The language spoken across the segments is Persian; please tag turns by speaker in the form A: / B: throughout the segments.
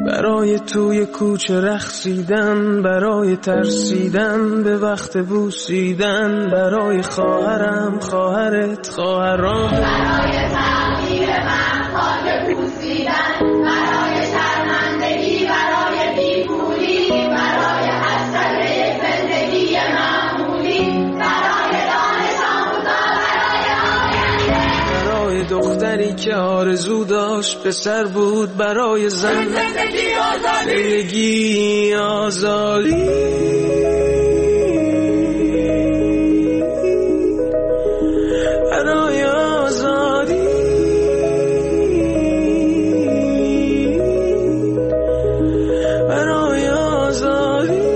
A: برای توی کوچه رقصیدن، برای ترسیدن به وقت بوسیدن، برای خواهرم، خواهرت، خواهرام،
B: برای تغییر من، خاک بوسیدن، برای شرمندگی، برای بیپولی، برای حسرت زندگی معمولی، برای دانش آموزا، برای آینده،
A: برای دختری که آرزو داشت پسر بود، برای زن
B: زندگی آزادی،
A: زندگی آزادی، برای آزادی، برای آزادی.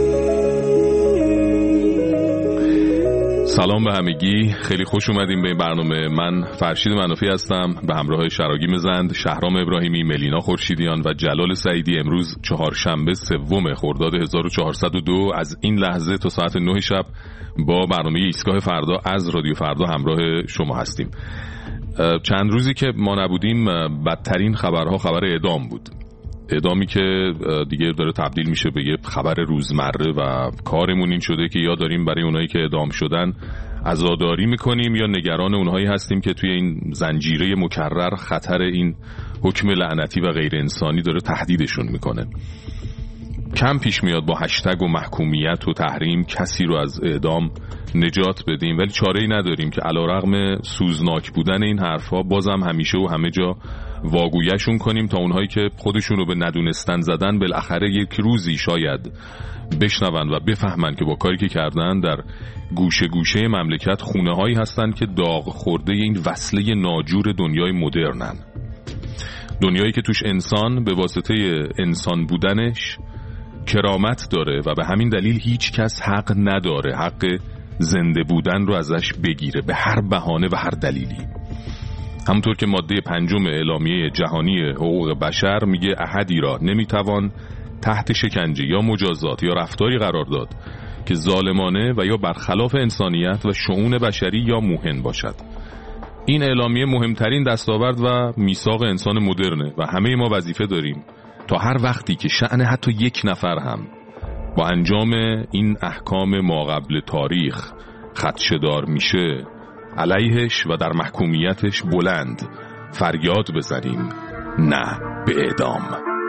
C: سلام به همگی، خیلی خوش اومدیم به این برنامه. من فرشید منافی هستم به همراه شراگیم زند، شهرام ابراهیمی، ملینا خورشیدیان و جلال سعیدی. امروز چهارشنبه 3 خرداد 1402 از این لحظه تا ساعت 9 شب با برنامه ایستگاه فردا از رادیو فردا همراه شما هستیم. چند روزی که ما نبودیم بدترین خبرها خبر اعدام بود، اعدامی که دیگه داره تبدیل میشه به یه خبر روزمره و کارمون این شده که یا داریم برای اونایی که اعدام شدن عزاداری میکنیم یا نگران اونهایی هستیم که توی این زنجیره مکرر خطر این حکم لعنتی و غیر انسانی داره تهدیدشون میکنه. کم پیش میاد با هشتگ و محکومیت و تحریم کسی رو از اعدام نجات بدیم، ولی چاره‌ای نداریم که علیرغم سوزناک بودن این حرفا بازم همیشه و همه جا واگویشون کنیم تا اونهایی که خودشون رو به ندونستن زدن بالاخره یک روزی شاید بشنون و بفهمن که با کاری که کردن در گوشه گوشه مملکت خونه هایی هستن که داغ خورده این وصله ناجور دنیای مدرنن، دنیایی که توش انسان به واسطه انسان بودنش کرامت داره و به همین دلیل هیچ کس حق نداره حق زنده بودن رو ازش بگیره به هر بهانه و هر دلیلی. همونطور که ماده 5 اعلامیه جهانی حقوق بشر میگه احدی را نمیتوان تحت شکنجه یا مجازات یا رفتاری قرار داد که ظالمانه و یا برخلاف انسانیت و شؤون بشری یا موهن باشد. این اعلامیه مهمترین دستاورد و میثاق انسان مدرنه و همه ما وظیفه داریم تا هر وقتی که شأن حتی یک نفر هم با انجام این احکام ماقبل تاریخ خدشه‌دار میشه علیهش و در محکومیتش بلند فریاد بزنیم نه به اعدام.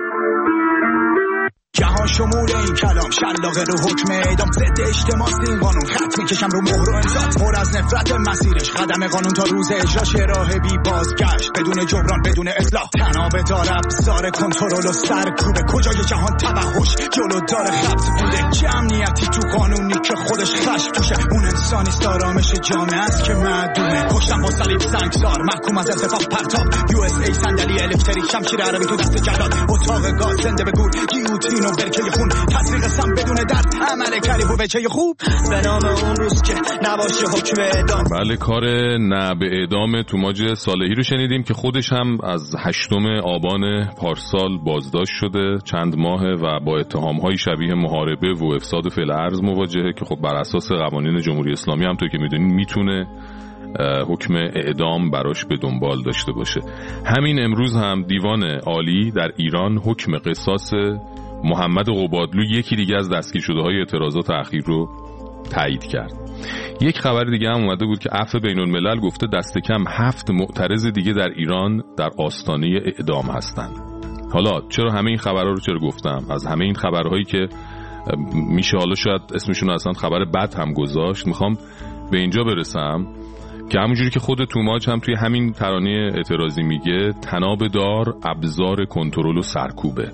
D: جهان شمول این کلام شلاقه رو حکم اعدام، ضد اجتماع این قانون خط میکشم رو مهر و امضا، پر از نفرت مسیرش قدم قانون تا روز اجراش، راه بی بازگشت بدون جبران بدون اصلاح، تناب دار ابزار کنترل و سرکوب، کجای جهان توحش جلو دار خبط بوده، چه امنیتی تو قانونی که خودش خشم توشه، اون انسانی است آرامش جامعه است که معدومه، کشتن با صلیب سنگسار محکوم از اتفاق پرتاب، یو اس ای صندلی الکتریک شمشیر عربی تو دست جلاد، اتاق گاز زنده به گور گیوتین و برکه خون، تصدیق سم بدون درد عمل کری و بچه خوب، به نام اون روز که نباشه حکم اعدام.
C: بله، کار نه به اعدام توماج صالحی رو شنیدیم که خودش هم از 8 آبان پارسال بازداشت شده چند ماه و با اتهام‌های شبیه محاربه و افساد فعل ارض مواجهه که خب بر اساس قوانین جمهوری اسلامی هم تو که میدونین میتونه حکم اعدام براش به دنبال داشته باشه. همین امروز هم دیوان عالی در ایران حکم قصاص محمد قبادلو، یکی دیگه از دستگیر شده های اعتراضات اخیر رو تایید کرد. یک خبر دیگه هم اومده بود که عفو بین الملل گفته دست کم 7 معترض دیگه در ایران در آستانه اعدام هستن. حالا چرا همه این خبرها رو چرا گفتم؟ از همه این خبرهایی که میشه حالا شاید اسمشون اصلا خبر بد هم گذاشت، میخوام به اینجا برسم که همونجوری که خود توماج هم توی همین ترانه اعتراضی میگه تناب دار ابزار کنترل و سرکوبه.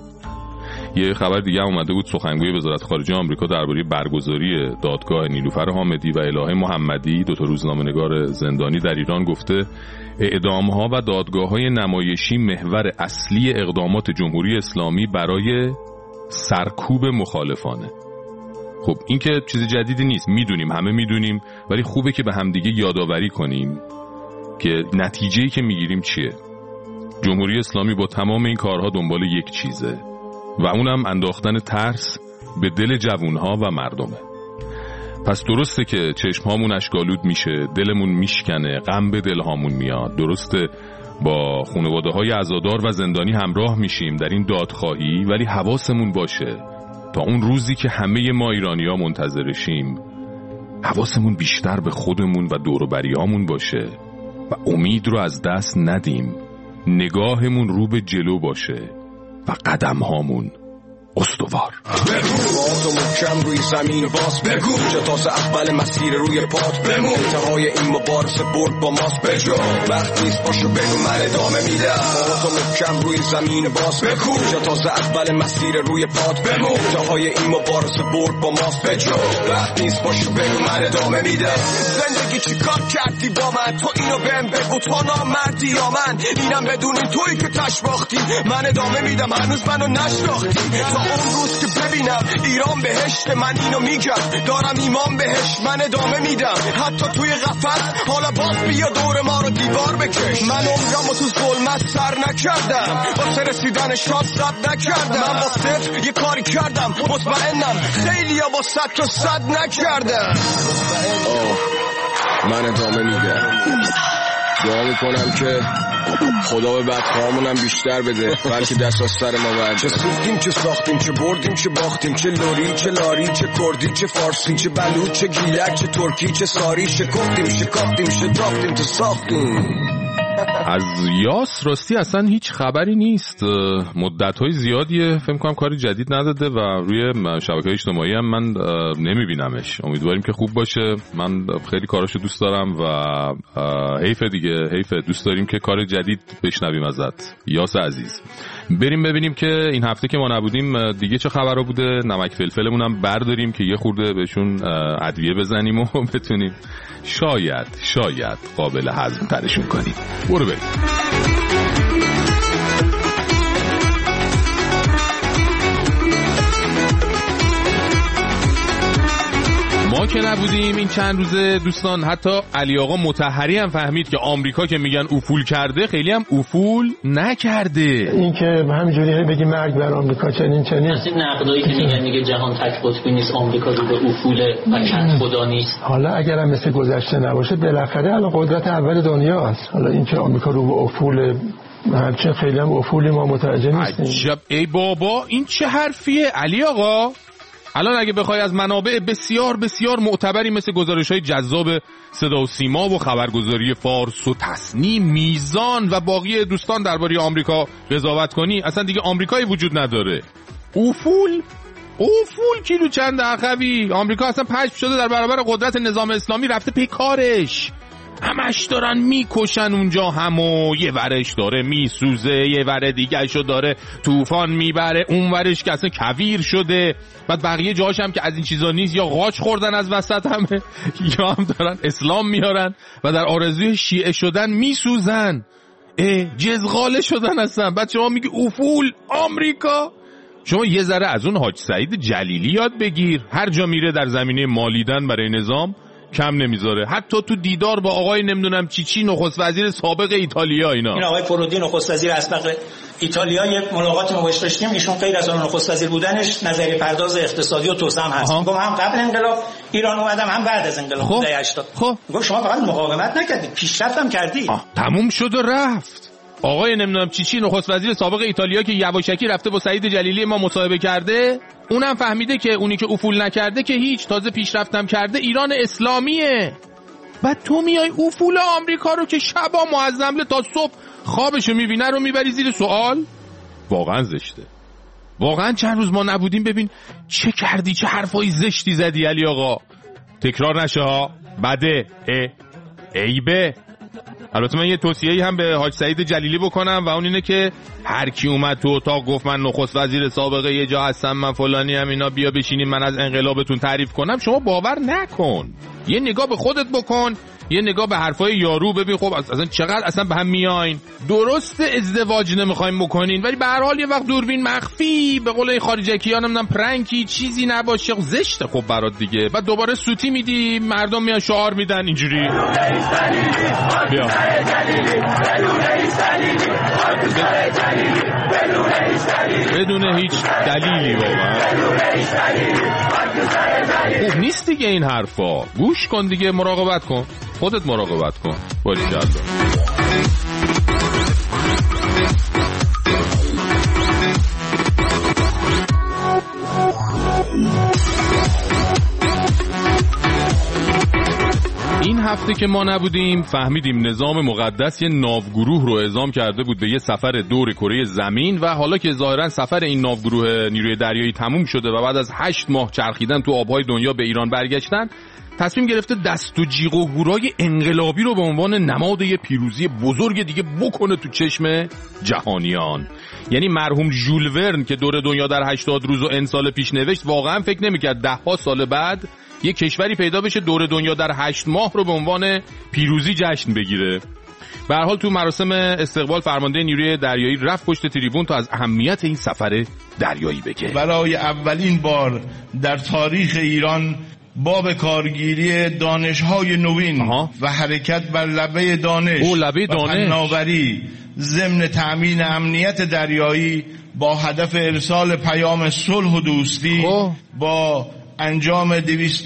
C: یه خبر دیگه اومده بود، سخنگوی وزارت خارجه آمریکا درباره برگزاری دادگاه نیلوفر حامدی و الهه محمدی، 2 روزنامه‌نگار زندانی در ایران، گفته اعدام‌ها و دادگاه‌های نمایشی محور اصلی اقدامات جمهوری اسلامی برای سرکوب مخالفانه. خب این که چیز جدیدی نیست، میدونیم، همه میدونیم، ولی خوبه که به همدیگه یادآوری کنیم که نتیجه‌ای که میگیریم چیه. جمهوری اسلامی با تمام این کارها دنبال یک چیزه و اونم انداختن ترس به دل جوانها و مردمه. پس درسته که چشمهامون اشک‌آلود میشه، دلمون میشکنه، غم به دلهامون میاد. درسته با خانواده‌های عزادار و زندانی همراه میشیم در این دادخواهی، ولی حواسمون باشه تا اون روزی که همه ما ایرانی‌ها منتظرشیم حواسمون بیشتر به خودمون و دور و بریامون باشه و امید رو از دست ندیم، نگاهمون رو به جلو باشه و قدم‌هامون استوار.
E: بگو تو محکم روی زمین باز بگو جا تازه اول مسیر روی پات بمون انتهای این مبارزه برد با ماست بجا وقت نیست باشو بگو من ادامه میدم تو محکم روی زمین باز بگو جا تازه اول مسیر روی پات بمون انتهای این مبارزه برد با ماست بجا وقت نیست باشو بگو من ادامه میدم زندگی چی کار کردی با من تو اینو بهم بگو تو نامردی یا من اینم بدون این تویی که تش باختی من ادامه میدم هنوز منو نشناختی اون روز که ببینم ایران بهشت من اینو میگم دارم ایمان بهش من ادامه میدم حتی توی قفس حالا باز بیا دور ما رو دیوار بکش من عمرم تو ظلمت سر نکردم واسه رسیدن شاد صد نکردم من با صفر یه کاری کردم مطمئنم خیلی ها با 100 تا 100 نکردم من ادامه میدم دعا میکنم که خدا به بدخواهمونم بیشتر بده بلکه دست از سر ما برده چه سوختیم چه ساختیم چه بردیم چه باختیم چه لوری چه لاری چه کردی چه فارسی چه بلوچ چه گیلک چه ترکی چه ساری شکفتیم شکافتیم شتافتیم تو ساختیم.
C: از یاس راستی اصلا هیچ خبری نیست، مدت‌های زیادیه فکر کنم کاری جدید نداده و روی شبکه‌های اجتماعی هم من نمیبینمش. امیدواریم که خوب باشه، من خیلی کاراشو دوست دارم و حیفه دیگه، حیفه، دوست داریم که کار جدید بشنویم ازت یاس عزیز. بریم ببینیم که این هفته که ما نبودیم دیگه چه خبرها بوده، نمک فلفلمون هم برداریم که یه خورده بهشون ادویه بزنیم و بتونیم شاید قابل هضم ترشون کنیم. برو بریم. ما که نبودیم این چند روزه دوستان، حتی علی آقا مطهری هم فهمید که آمریکا که میگن افول کرده خیلی هم افول نکرده.
F: این که همینجوری بگی مرگ بر آمریکا چنین از این
G: نقدایی که میگه جهان تک قطبی نیست، آمریکا رو به افول و چند خدا نیست.
F: حالا اگرم مثل گذشته نباشه بالاخره الان قدرت اول دنیاست. حالا این که آمریکا رو به افول هرچه خیلی هم افولی ما متوجه نیستیم.
C: عجب ای بابا این چه حرفیه علی آقا؟ الان اگه بخوای از منابع بسیار بسیار معتبری مثل گزارش‌های جذاب صدا و سیما و خبرگزاری فارس و تصنیم، میزان و باقی دوستان درباره آمریکا قضاوت کنی، اصلا دیگه آمریکایی وجود نداره. افول کیلو چند اخوی؟ آمریکا اصلا پشم شده در برابر قدرت نظام اسلامی، رفته پی کارش. همش دارن میکشن اونجا، همو یه ورش داره میسوزه، یه ور دیگه‌شو داره طوفان میبره، اون ورش که اصلا کویر شده، بعد بقیه جاهاش هم که از این چیزا نیست، یا قاچ خوردن از وسط همه یا هم دارن اسلام میارن و در آرزوی شیعه شدن میسوزن، جزغاله شدن اصلا. بعد شما میگی افول آمریکا؟ شما یه ذره از اون حاج سعید جلیلی یاد بگیر، هر جا میره در زمینه مالیدن برای نظام کم نمیذاره، حتی تو دیدار با آقای نمیدونم چی نخست وزیر سابق ایتالیا این
H: آقای پرودی نخست وزیر اسبق ایتالیا یک ملاقات ما باهاش داشتیم، ایشون غیر از اون نخست وزیر بودنش نظریه پرداز اقتصادی و توسعه هم هست. گفتم هم قبل انقلاب ایران اومدم هم بعد از انقلاب دهه 80. گفتم شما فقط مقاومت نکردید، پیشرفت هم کردید.
C: تموم شد و رفت. آقای نمیدونم چی نخست وزیر سابق ایتالیا که یواشکی رفته با سعید جلیلی ما مصاحبه کرده، اونم فهمیده که اونی که افول نکرده که هیچ، تازه پیشرفتم کرده ایران اسلامیه. بعد تو میای افول آمریکا رو که شبا معظم تا صبح خوابشو میبینه رو میبری زیر سوال. واقعا زشته. واقعا چند روز ما نبودیم ببین چه کردی، چه حرفای زشتی زدی علی آقا. تکرار نشه ها، بده، عیبه. البته من یه توصیه‌ای هم به حاج سعید جلیلی بکنم و اون اینه که هر کی اومد تو اتاق گفت من نخست وزیر سابقه یه جا هستم، من فلانی هم، اینا بیا بشینیم من از انقلابتون تعریف کنم، شما باور نکن. یه نگاه به خودت بکن، یه نگاه به حرفای یارو ببین خب اصلا چقدر اصلا به هم میاین. درست ازدواج نمیخوایم بکنین ولی به هر حال یه وقت دوربین مخفی، به قول خارجکی‌ها نمیدونم پرنکی چیزی نباشه، زشته خب برات دیگه. بعد دوباره سوتی میدی، مردم میان شعار میدن اینجوری. بیا بدون هیچ دلیلی واقعا خوب نیست دیگه این حرفا. گوش کن دیگه، مراقبت کن، خودت مراقبت کن. باریکلا. هفته که ما نبودیم فهمیدیم نظام مقدس یه ناوگروه رو اعزام کرده بود به یه سفر دور کره زمین و حالا که ظاهرا سفر این ناوگروه نیروی دریایی تموم شده و بعد از 8 ماه چرخیدن تو آبهای دنیا به ایران برگشتن، تصمیم گرفته دست و جیغ و هورای انقلابی رو به عنوان نماد یه پیروزی بزرگ دیگه بکنه تو چشم جهانیان. یعنی مرحوم ژول ورن که دور دنیا در 80 روز و ان سال پیش نوشت، واقعا فکر نمی‌کرد 10 سال بعد یه کشوری پیدا بشه دور دنیا در 8 ماه رو به عنوان پیروزی جشن بگیره. به هر حال تو مراسم استقبال فرمانده نیروی دریایی رفت پشت تریبون تا از اهمیت این سفر دریایی بگه.
I: برای اولین بار در تاریخ ایران باب کارگیری دانش‌های نوین و حرکت بر لبه دانش و فناوری ضمن تأمین امنیت دریایی با هدف ارسال پیام صلح و دوستی با انجام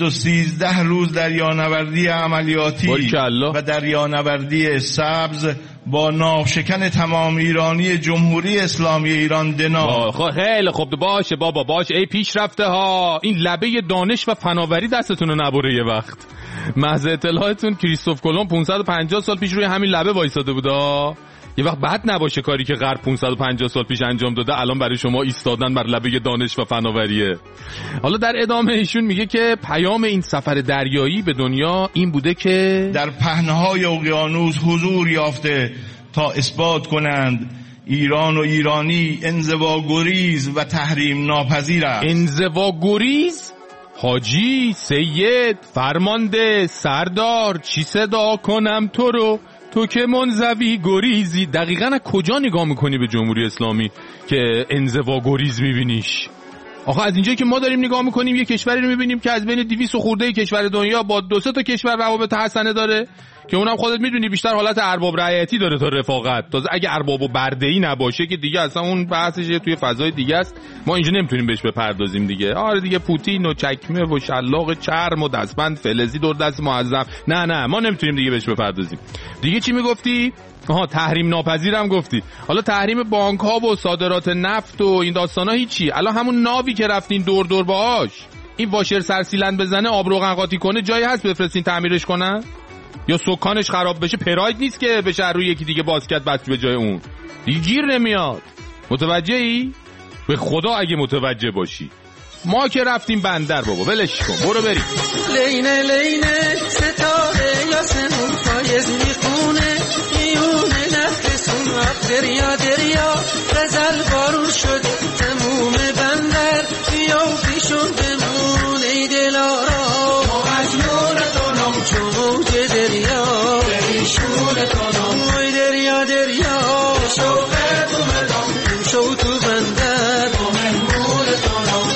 I: 213 روز دریانوردی عملیاتی و دریانوردی سبز با ناوشکن تمام ایرانی جمهوری اسلامی ایران دنا.
C: خیلی خوب، باشه بابا باشه، ای پیشرفته ها، این لبه دانش و فناوری دستتون رو نبره. یه وقت محض اطلاعتون کریستوف کلمب 550 سال پیش روی همین لبه وایساده بودا. یه وقت بد نباشه کاری که غرب 550 سال پیش انجام داده الان برای شما ایستادن بر لبه دانش و فناوریه. حالا در ادامه ایشون میگه که پیام این سفر دریایی به دنیا این بوده که
I: در پهنه‌های اقیانوس حضور یافته تا اثبات کنند ایران و ایرانی انزواگریز و تحریم ناپذیر است.
C: انزواگریز؟ حاجی، سید، فرمانده، سردار، چی صدا کنم تو رو؟ تو که منزوی گریزی. دقیقاً از کجا نگاه میکنی به جمهوری اسلامی که انزوا گریز میبینیش؟ آخه از اینجایی که ما داریم نگاه میکنیم یه کشوری رو میبینیم که از بین 200 خورده کشور دنیا با 2-3 تا کشور روابط حسنه داره که اونم خودت میدونی بیشتر حالت ارباب رعیتی داره تا رفاقت. تازه اگه ارباب و برده‌ای نباشه که دیگه اصلا اون بحثش توی فضای دیگه است، ما اینجا نمیتونیم بهش بپردازیم دیگه. آره دیگه پوتین و چکمه و شلاق چرم و دستبند فلزی دور دست معظم، نه ما نمیتونیم دیگه بهش بپردازیم. دیگه چی میگفتی؟ تحریم ناپذیرم گفتی. حالا تحریم بانک ها و صادرات نفت و این داستانا هیچی. الان همون ناوی که رفتین دور باهاش این واشر سرسیلند بزنه آب روغن قاطی کنه جایی هست بفرستین تعمیرش کنن؟ یا سکانش خراب بشه پراید نیست که بشه روی یکی دیگه باسکت بس به جای اون. دیگه گیر نمیاد. متوجهی؟ به خدا اگه متوجه باشی. ما که رفتیم بندر بابا ولش کن برو بریم.
A: لینه ستاره یاسمون پایز میخونه میونه نفسون وقت دریا غزل بارون شده تموم بندر بیا و پیشون بمون ای دلارا ما مجنون کنم چون موج دریا بریشون کنم ای دریا شوق تو مدام شو تو بندر با مهمون کنم.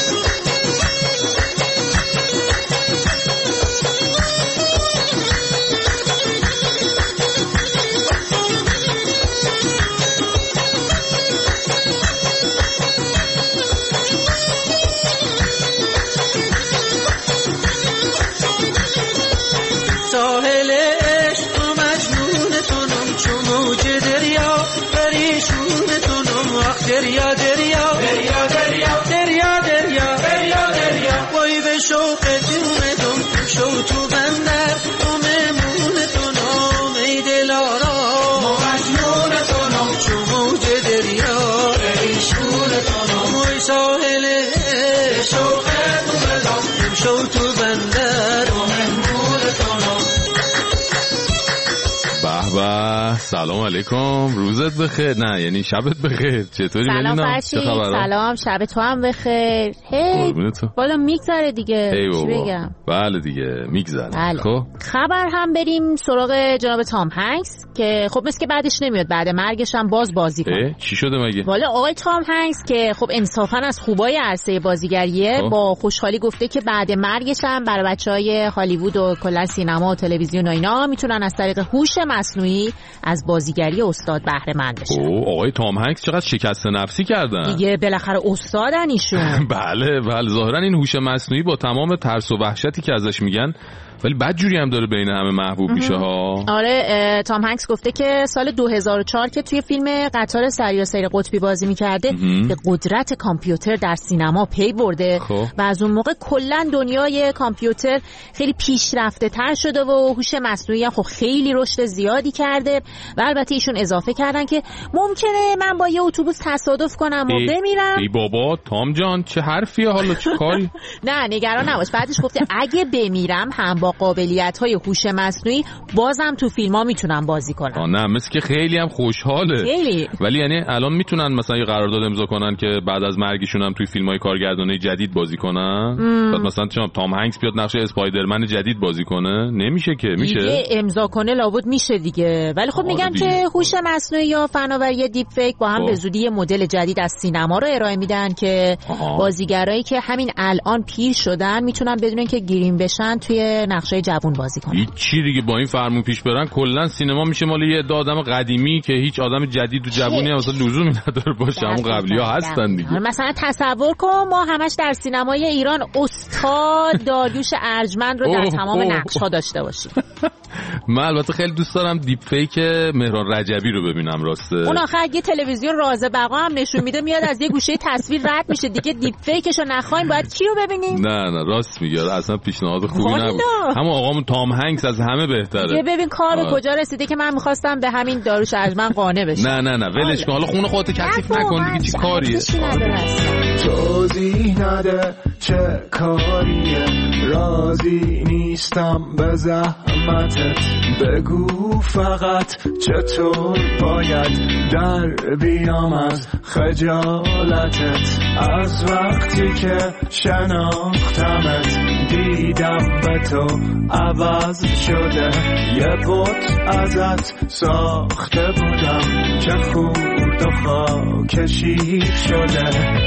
A: ساحل عشق و مجنون تونم چون موج دریا پریشون تونم وقت دریا وای به شوق جونتون شو تو بندر تو مهمون تونم ای دلارا ما مجنون تونم چون موج دریا پریشون تونم وای ساحل عشق شوق تو بدم شو تو بندر تو مهمون تونم.
C: به سلام علیکم، روزت بخیر. نه یعنی شبت بخیر. چطوری
J: سلام فرشید؟ سلام، شب تو هم بخیر. هی بالا میگذره دیگه. چی بگم؟
C: بله دیگه میگذره.
J: بله. خب خبر هم بریم سراغ جناب تام هنگس که خب مثل که بعدش نمیاد، بعد مرگش هم بازی کنه.
C: چی شده مگه؟
J: والا آقای تام هنگس که خب انصافا از خوبای عرصه بازیگریه با خوشحالی گفته که بعد مرگش هم برای بچهای هالیوود و کلا سینما و تلویزیون و اینا میتونن از طریق هوش مصنوعی از از بازیگری استاد بهره مند بشن.
C: آقای تام هنگس چقدر شکست نفسی کردن
J: دیگه، بالاخره استادن ایشون.
C: بله ظاهرا این هوش مصنوعی با تمام ترس و وحشتی که ازش میگن ولی بدجوری هم داره بین همه محبوب میشه ها.
J: آره، تام هنگس گفته که سال 2004 که توی فیلم قطار سریاسیر قطبی بازی میکرده به قدرت کامپیوتر در سینما پی برده و از اون موقع کلا دنیای کامپیوتر خیلی پیشرفته تر شده و هوش مصنوعی هم خب خیلی رشد زیادی کرده و البته ایشون اضافه کردن که ممکنه من با یه اتوبوس تصادف کنم و بمیرم.
C: ای بابا تام جان چه حرفیه حالا چه کاری؟
J: نه نگران نباش، بعدش گفته اگه بمیرم هم با قابلیت‌های هوش مصنوعی بازم تو فیلم‌ها میتونم بازی کنم.
C: نه مثل که خیلی هم خوشحاله.
J: خیلی.
C: ولی یعنی الان میتونن مثلا یه قرارداد امضا کنن که بعد از مرگشون هم توی فیلم‌های کارگردانی جدید بازی کنن؟ بعد مثلا تام هنگس بیاد نقش اسپایدرمن جدید بازی کنه؟ نمیشه که. میشه
J: دیگه امضا کنه لابد میشه دیگه. ولی خب میگن که هوش مصنوعی یا فناوری دیپ فیک با هم به زودی یه مدل جدید از سینما رو ارائه میدن که بازیگرایی که همین الان پیر شدن میتونن بدون اینکه گریم بشن توی نقشه جوون بازی کنن.
C: هیچ چی دیگه با این فرمون پیش برن کلا سینما میشه مال یه آدم قدیمی که هیچ آدم جدید و جوونی هم اصلا لزومی نداره باشه. همون قبلی‌ها هستن دیگه.
J: مثلا تصور کن ما همش در سینمای ایران استاد داریوش ارجمند رو در تمام نقش‌ها داشته باشیم.
C: من البته خیلی دوست دارم دیپ فیک مهران رجبی رو ببینم. راسته
J: اون آخر یه تلویزیون راز بقا هم نشون میده میاد از یه گوشه تصویر رد میشه دیگه. دیپ فیکشو نخوایم باید کی رو ببینیم؟
C: نه راست میگه، اصلا پیشنهاد خوبی نبود. همون آقامون تام هنگس از همه بهتره.
J: دیگه ببین کار به کجا رسیده که من می‌خواستم به همین داریوش ارجمند قانع بشم.
C: نه ولش کن، حالا خون خودت کثیف نکن دیگه. چی کاریه؟
K: توضیح نده چه کاریه، راضی نیستم به زحمتت، بگو فقط چطور باید در بیام از خجالتت. از وقتی که شناختمت دیدم به تو عوض شده، یه بت ازت ساخته بودم که خورد و خاکشی شده.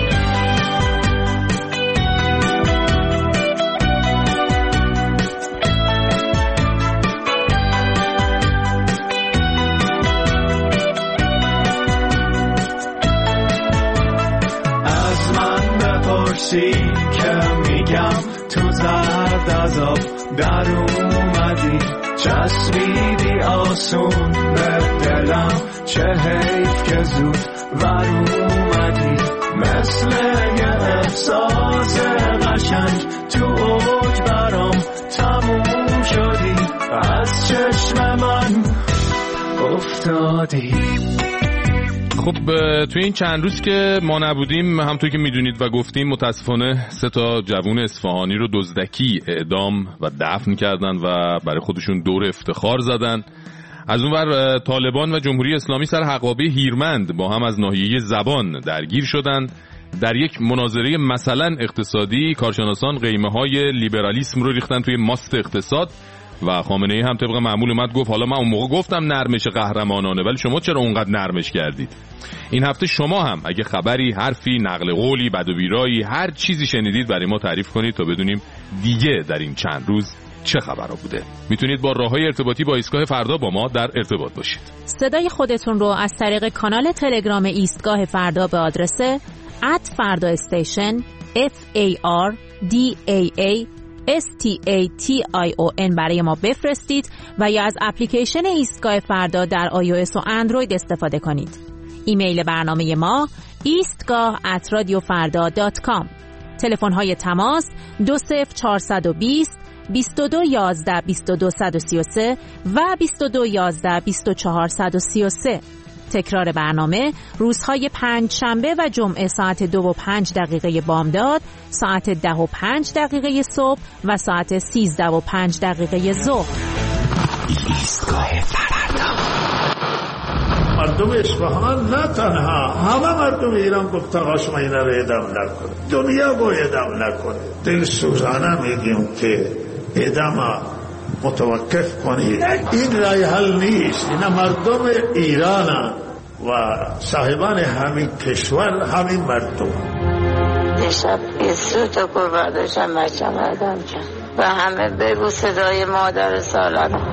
K: که میگم تو زرد عذاب در اومدی، چسبیدی آسون به دلم، چه حیف که زود ور اومدی، مثل یه احساس قشنگ تو اوج برام تموم شدی، از چشم من افتادی.
C: خب توی این چند روز که ما نبودیم همونطور که میدونید و گفتیم متاسفانه 3 جوون اصفهانی رو دزدکی اعدام و دفن کردن و برای خودشون دور افتخار زدن. از اونور طالبان و جمهوری اسلامی سر حقابه هیرمند با هم از ناحیه زبان درگیر شدن. در یک مناظره مثلا اقتصادی کارشناسان قیمه‌های لیبرالیسم رو ریختن توی ماست اقتصاد و خامنه‌ای هم طبق معمول اومد گفت حالا من اون موقع گفتم نرمش قهرمانانه ولی شما چرا اونقدر نرمش کردید؟ این هفته شما هم اگه خبری، حرفی، نقل قولی، بد و بیرایی، هر چیزی شنیدید برای ما تعریف کنید تا بدونیم دیگه در این چند روز چه خبرها بوده. میتونید با راههای ارتباطی با ایستگاه فردا با ما در ارتباط باشید.
J: صدای خودتون رو از طریق کانال تلگرام ایستگاه فردا به آدرس @fardaestation FARDAASTATION برای ما بفرستید و یا از اپلیکیشن ایستگاه فردا در iOS و اندروید استفاده کنید. ایمیل برنامه ما eastgah@radiofarda.com. تلفن های تماس 20420 2211 2233 و 2211 2433. تکرار برنامه روزهای 5 شنبه و جمعه ساعت 2:05 بامداد، ساعت 10:05 صبح و ساعت 13:05 ظهر.
K: ایستگاه فردا. مردم اصفهان نه تنها همه مردم ایران گفت آقا شما اینا رو اعدام نکنید، دنیا رو اعدام نکنید. دلسوزانه میگیم که اعدام متوقف کنید، این رای حل نیست. اینا مردم ایران و صاحبان همین کشور همین مردم.
L: دیشب 20 تا گربه داشتم بچم اعدام کرد و همه بگو صدای مادر سالانه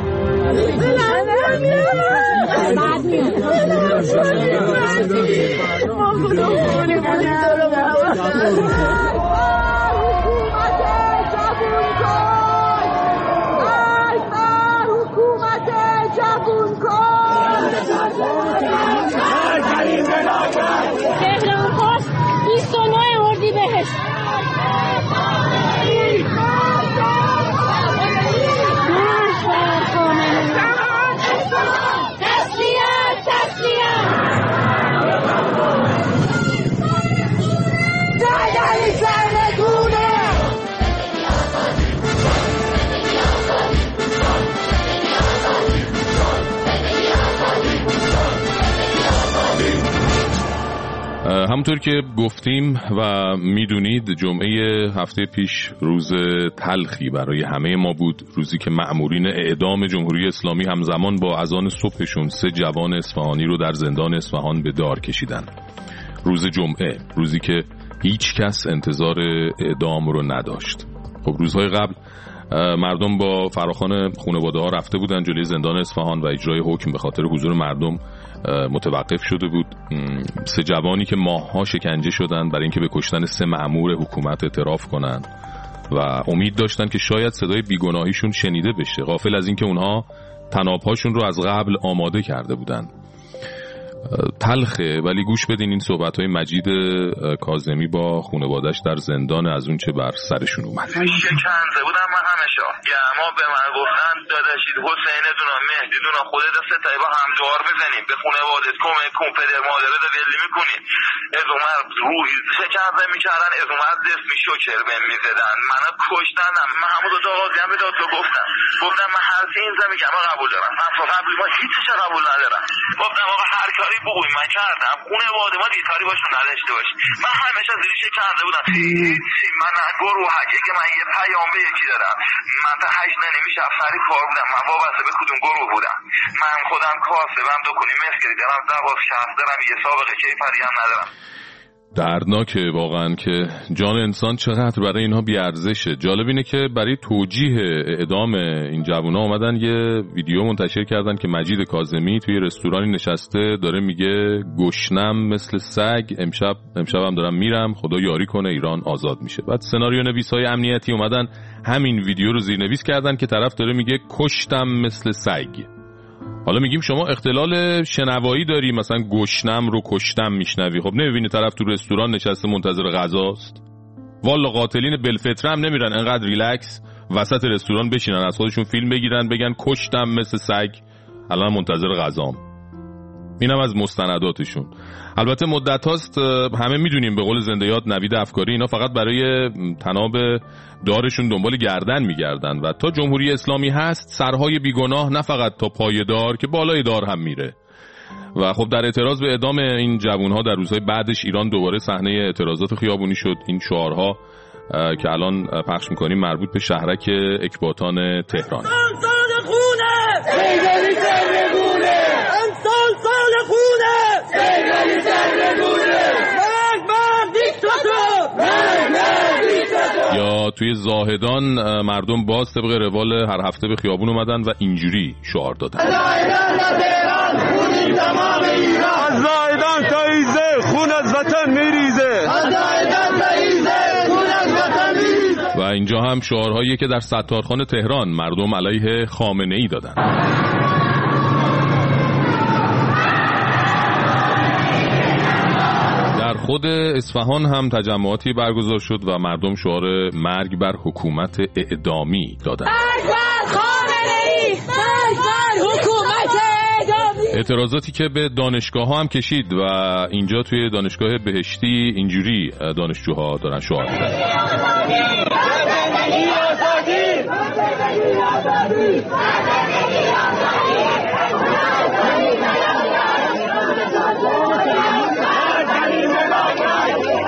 C: همونطور که گفتیم و میدونید جمعه هفته پیش روز تلخی برای همه ما بود، روزی که مأمورین اعدام جمهوری اسلامی همزمان با اذان صبحشون 3 جوان اصفهانی رو در زندان اصفهان به دار کشیدن. روز جمعه، روزی که هیچ کس انتظار اعدام رو نداشت. خب روزهای قبل مردم با فراخوان خانواده ها رفته بودن جلوی زندان اصفهان و اجرای حکم به خاطر حضور مردم متوقف شده بود. 3 جوانی که ماه‌ها شکنجه شدن برای اینکه به کشتن 3 مأمور حکومت اعتراف کنن و امید داشتن که شاید صدای بیگناهیشون شنیده بشه، غافل از اینکه اونها طناب‌هاشون رو از قبل آماده کرده بودن. تلخه، ولی گوش بدین این صحبت‌های مجید کاظمی با خانواده‌اش در زندان از اون چه بر سرشون اومد.
M: شکنجه بودم من همیشه. اما به من گفتن داداشید حسین دونا مهدی دونا خودت ستایی با هم جوار بزنیم، به خانواده‌ات کمک کن، پدر مادرت رو ولی می‌کنی. از اومد روحی شکنجه می‌کردن، از اومد جسمی شوکر بهم می‌زدن، منو کشتن. من همون دو آقازی هم به دادگاه گفتم من هر چی اینجا میگم قبول دارم. من قبول ما هیچیش قبول ندارم. گفتم آقا هر کاری بگوی من کردم، خانواده ما دیتاری باشون نداشته باش. من همیشه زیرش کرده بودم. من گروه که من یه پیام به یکی دارم، من تا 8 نمیشه افسری کار بودم، من وابسته به کدوم گروه بودم. من خودم کاسبم، دکونی مسکری دارم، زباز شخص دارم، یه سابقه کیفری هم ندارم.
C: دردناکه واقعا که جان انسان چقدر برای اینها بی‌ارزشه. جالب اینه که برای توجیه اعدام این جوونا اومدن یه ویدیو منتشر کردن که مجید کاظمی توی رستورانی نشسته داره میگه گشنم مثل سگ، امشبم دارم میرم، خدا یاری کنه ایران آزاد میشه. بعد سناریو نویسای امنیتی اومدن همین ویدیو رو زیرنویس کردن که طرف داره میگه کشتم مثل سگ. حالا میگیم شما اختلال شنوایی داری، مثلا گشنم رو کشتم میشنوی، خب نمیبینی طرف تو رستوران نشسته منتظر غذاست؟ والا قاتلین بالفطره هم نمیرن انقدر ریلکس وسط رستوران بشینن از خودشون فیلم بگیرن بگن کشتم مثل سگ الان منتظر غذام. اینم از مستنداتشون. البته مدت هاست همه میدونیم به قول زنده یاد نوید افکاری اینا فقط برای طناب دارشون دنبال گردن میگردن و تا جمهوری اسلامی هست سرهای بیگناه نه فقط تا پای دار که بالای دار هم میره. و خب در اعتراض به اعدام این جوانها در روزهای بعدش ایران دوباره صحنه اعتراضات خیابونی شد. این شعارها که الان پخش میکنیم مربوط به شهرک اکباتان تهران.
B: سال خونه سیدلی سرگونه، امسال سال خونه سیدلی سرگونه، مرگ دیکتاتور، مرگ دیکتاتور.
C: یا توی زاهدان مردم باز طبق روال هر هفته به خیابون اومدن و اینجوری شعار دادن:
B: از زاهدان تا تهران خونیم تمام ایران، از زاهدان تا ایزه خون از وطن میریزه، از زاهدان تا ایزه خون از وطن میریزه.
C: و اینجا هم شعارهایی که در ستارخان تهران مردم علیه خامنه‌ای دادن. در خود اصفهان هم تجمعاتی برگزار شد و مردم شعار مرگ بر حکومت اعدامی دادند.
B: مرگ بر خامنه‌ای، مرگ بر حکومت اعدامی.
C: اعتراضاتی که به دانشگاه ها هم کشید و اینجا توی دانشگاه بهشتی اینجوری دانشجوها دارن شعار میدن: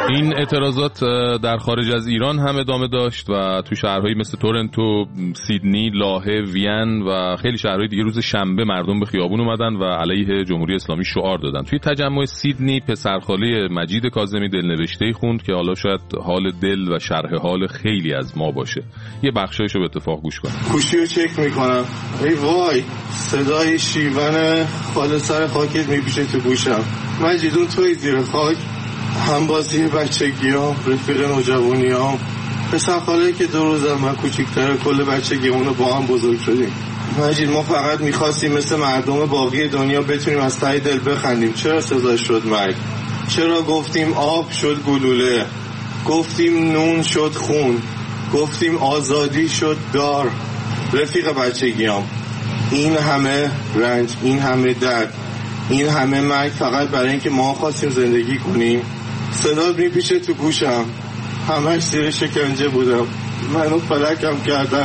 C: این اعتراضات در خارج از ایران هم ادامه داشت و تو شهرهایی مثل تورنتو، سیدنی، لاهه، وین و خیلی شهرهای دیگه روز شنبه مردم به خیابون اومدن و علیه جمهوری اسلامی شعار دادن. توی تجمع سیدنی پسرخاله مجید کاظمی دلنوشته‌ای خوند که حالا شاید حال دل و شرح حال خیلی از ما باشه. یه بخشایشو به اتفاق گوش کن.
N: گوشیو چک میکنم، ای وای صدای شیون خاله سر خاکت میپیشه تو گوشم. مجیدون توی زیر خاک، همبازی بچگیام، رفیق نوجوانیام، پسر خاله که 2 روزم من کوچیک‌تره، کل بچگیمونو با هم بزرگ شدیم. مجید ما فقط میخواستیم مثل مردم باقی دنیا بتونیم از ته دل بخندیم. چرا سزا شد مرگ؟ چرا گفتیم آب شد گلوله؟ گفتیم نون شد خون؟ گفتیم آزادی شد دار؟ رفیق بچگیام، این همه رنج، این همه درد، این همه مرگ فقط برای اینکه ما خواستیم زندگی کنیم. صدات میپیشه تو گوشم، همش زیر شکنجه بودم، منو فلکم کردن،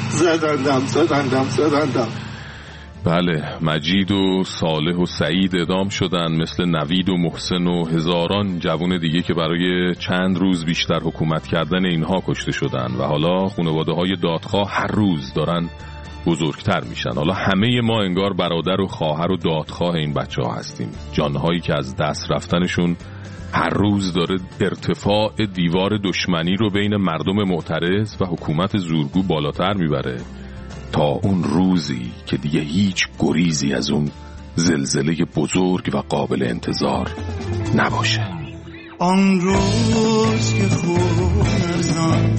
N: زدندم.
C: بله، مجید و صالح و سعید اعدام شدن، مثل نوید و محسن و هزاران جوان دیگه که برای چند روز بیشتر حکومت کردن اینها کشته شدن و حالا خانواده های دادخواه هر روز دارن بزرگتر میشن. حالا همه ما انگار برادر و خواهر و دادخواه این بچه ها هستیم. جانهایی که از دست رفتنشون هر روز داره ارتفاع دیوار دشمنی رو بین مردم معترض و حکومت زورگو بالاتر میبره تا اون روزی که دیگه هیچ گریزی از اون زلزله بزرگ و قابل انتظار نباشه.
O: آن روز که خون ارزان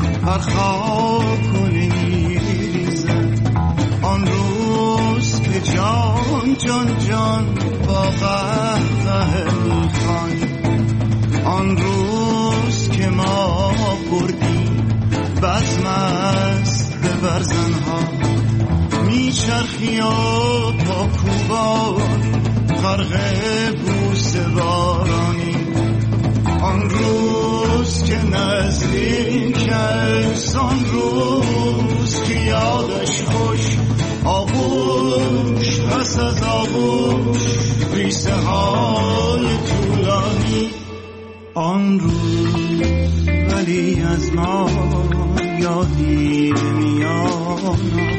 O: پرخاک میریزد، آن روز که جان جان جان با قهقه میخوان، آن روز که ما بردیم بزم است به برزنها، میچرخی و تا کوبانی غرق بوسه بارانی، آن روز که نزدیک است، آن روز که یادش خوش، آغوش پس از آغوش، ریسه های طولانی، آن روز ولی از ما یادی نمیاد،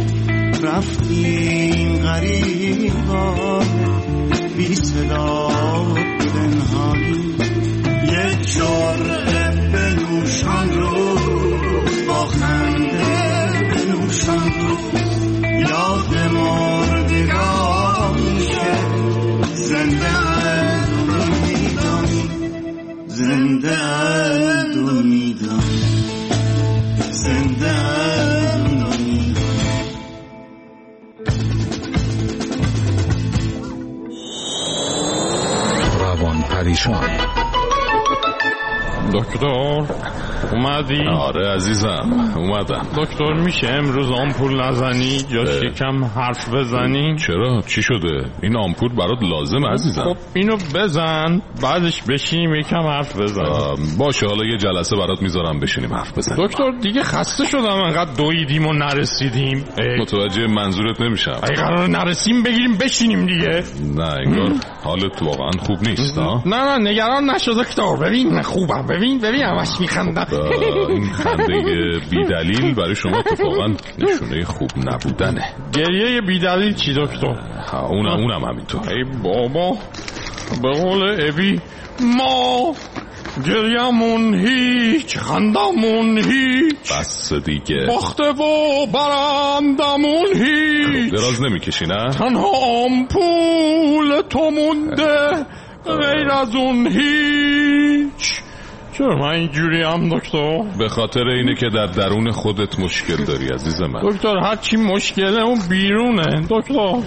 O: رفتیم غریبا بی صدا پنهانی، یک جرعه بنوشان روز، با خنده بنوشان روز، یاد مردگان که زنده اندو میدانی، زنده اندو میدانی، زنده اندو میدانی.
P: روان پریشان.
Q: دکتر اومدی؟
C: آره عزیزم اومدم.
Q: دکتر میشه امروز آمپول نزنی یا یکم حرف بزنی؟
C: چرا؟ چی شده؟ این آمپول برات لازم عزیزم؟
Q: خب اینو بزن بعدش بشینیم یکم حرف بزنیم.
C: باشه حالا یه جلسه برات میذارم بشینیم حرف بزنیم.
Q: دکتر دیگه خسته شدم انقدر دویدیم و نرسیدیم.
C: متوجه منظورت نمیشم.
Q: اگه قرار نرسیم بگیریم بشینیم دیگه.
C: نه انگار حالت واقعا خوب نیست.
Q: نه نگران نشو دکتر، ببین خوبم، ببین همش میخندم.
C: این خنده بی دلیل برای شما اتفاقا نشونه خوب نبودنه.
Q: گریه بی دلیل چی دکتر؟
C: اونم همینطور.
Q: ای بابا به قول ابی ما گریمون هیچ، خندمون هیچ،
C: بس دیگه،
Q: باخته و برندمون هیچ،
C: دراز نمیکشی نه؟
Q: تنها آمپول تو مونده غیر از اون هیچ. چرا من اینجوری هم دکتر؟
C: به خاطر اینه که در درون خودت مشکل داری عزیز من.
Q: دکتر هرچی مشکله اون بیرونه دکتر.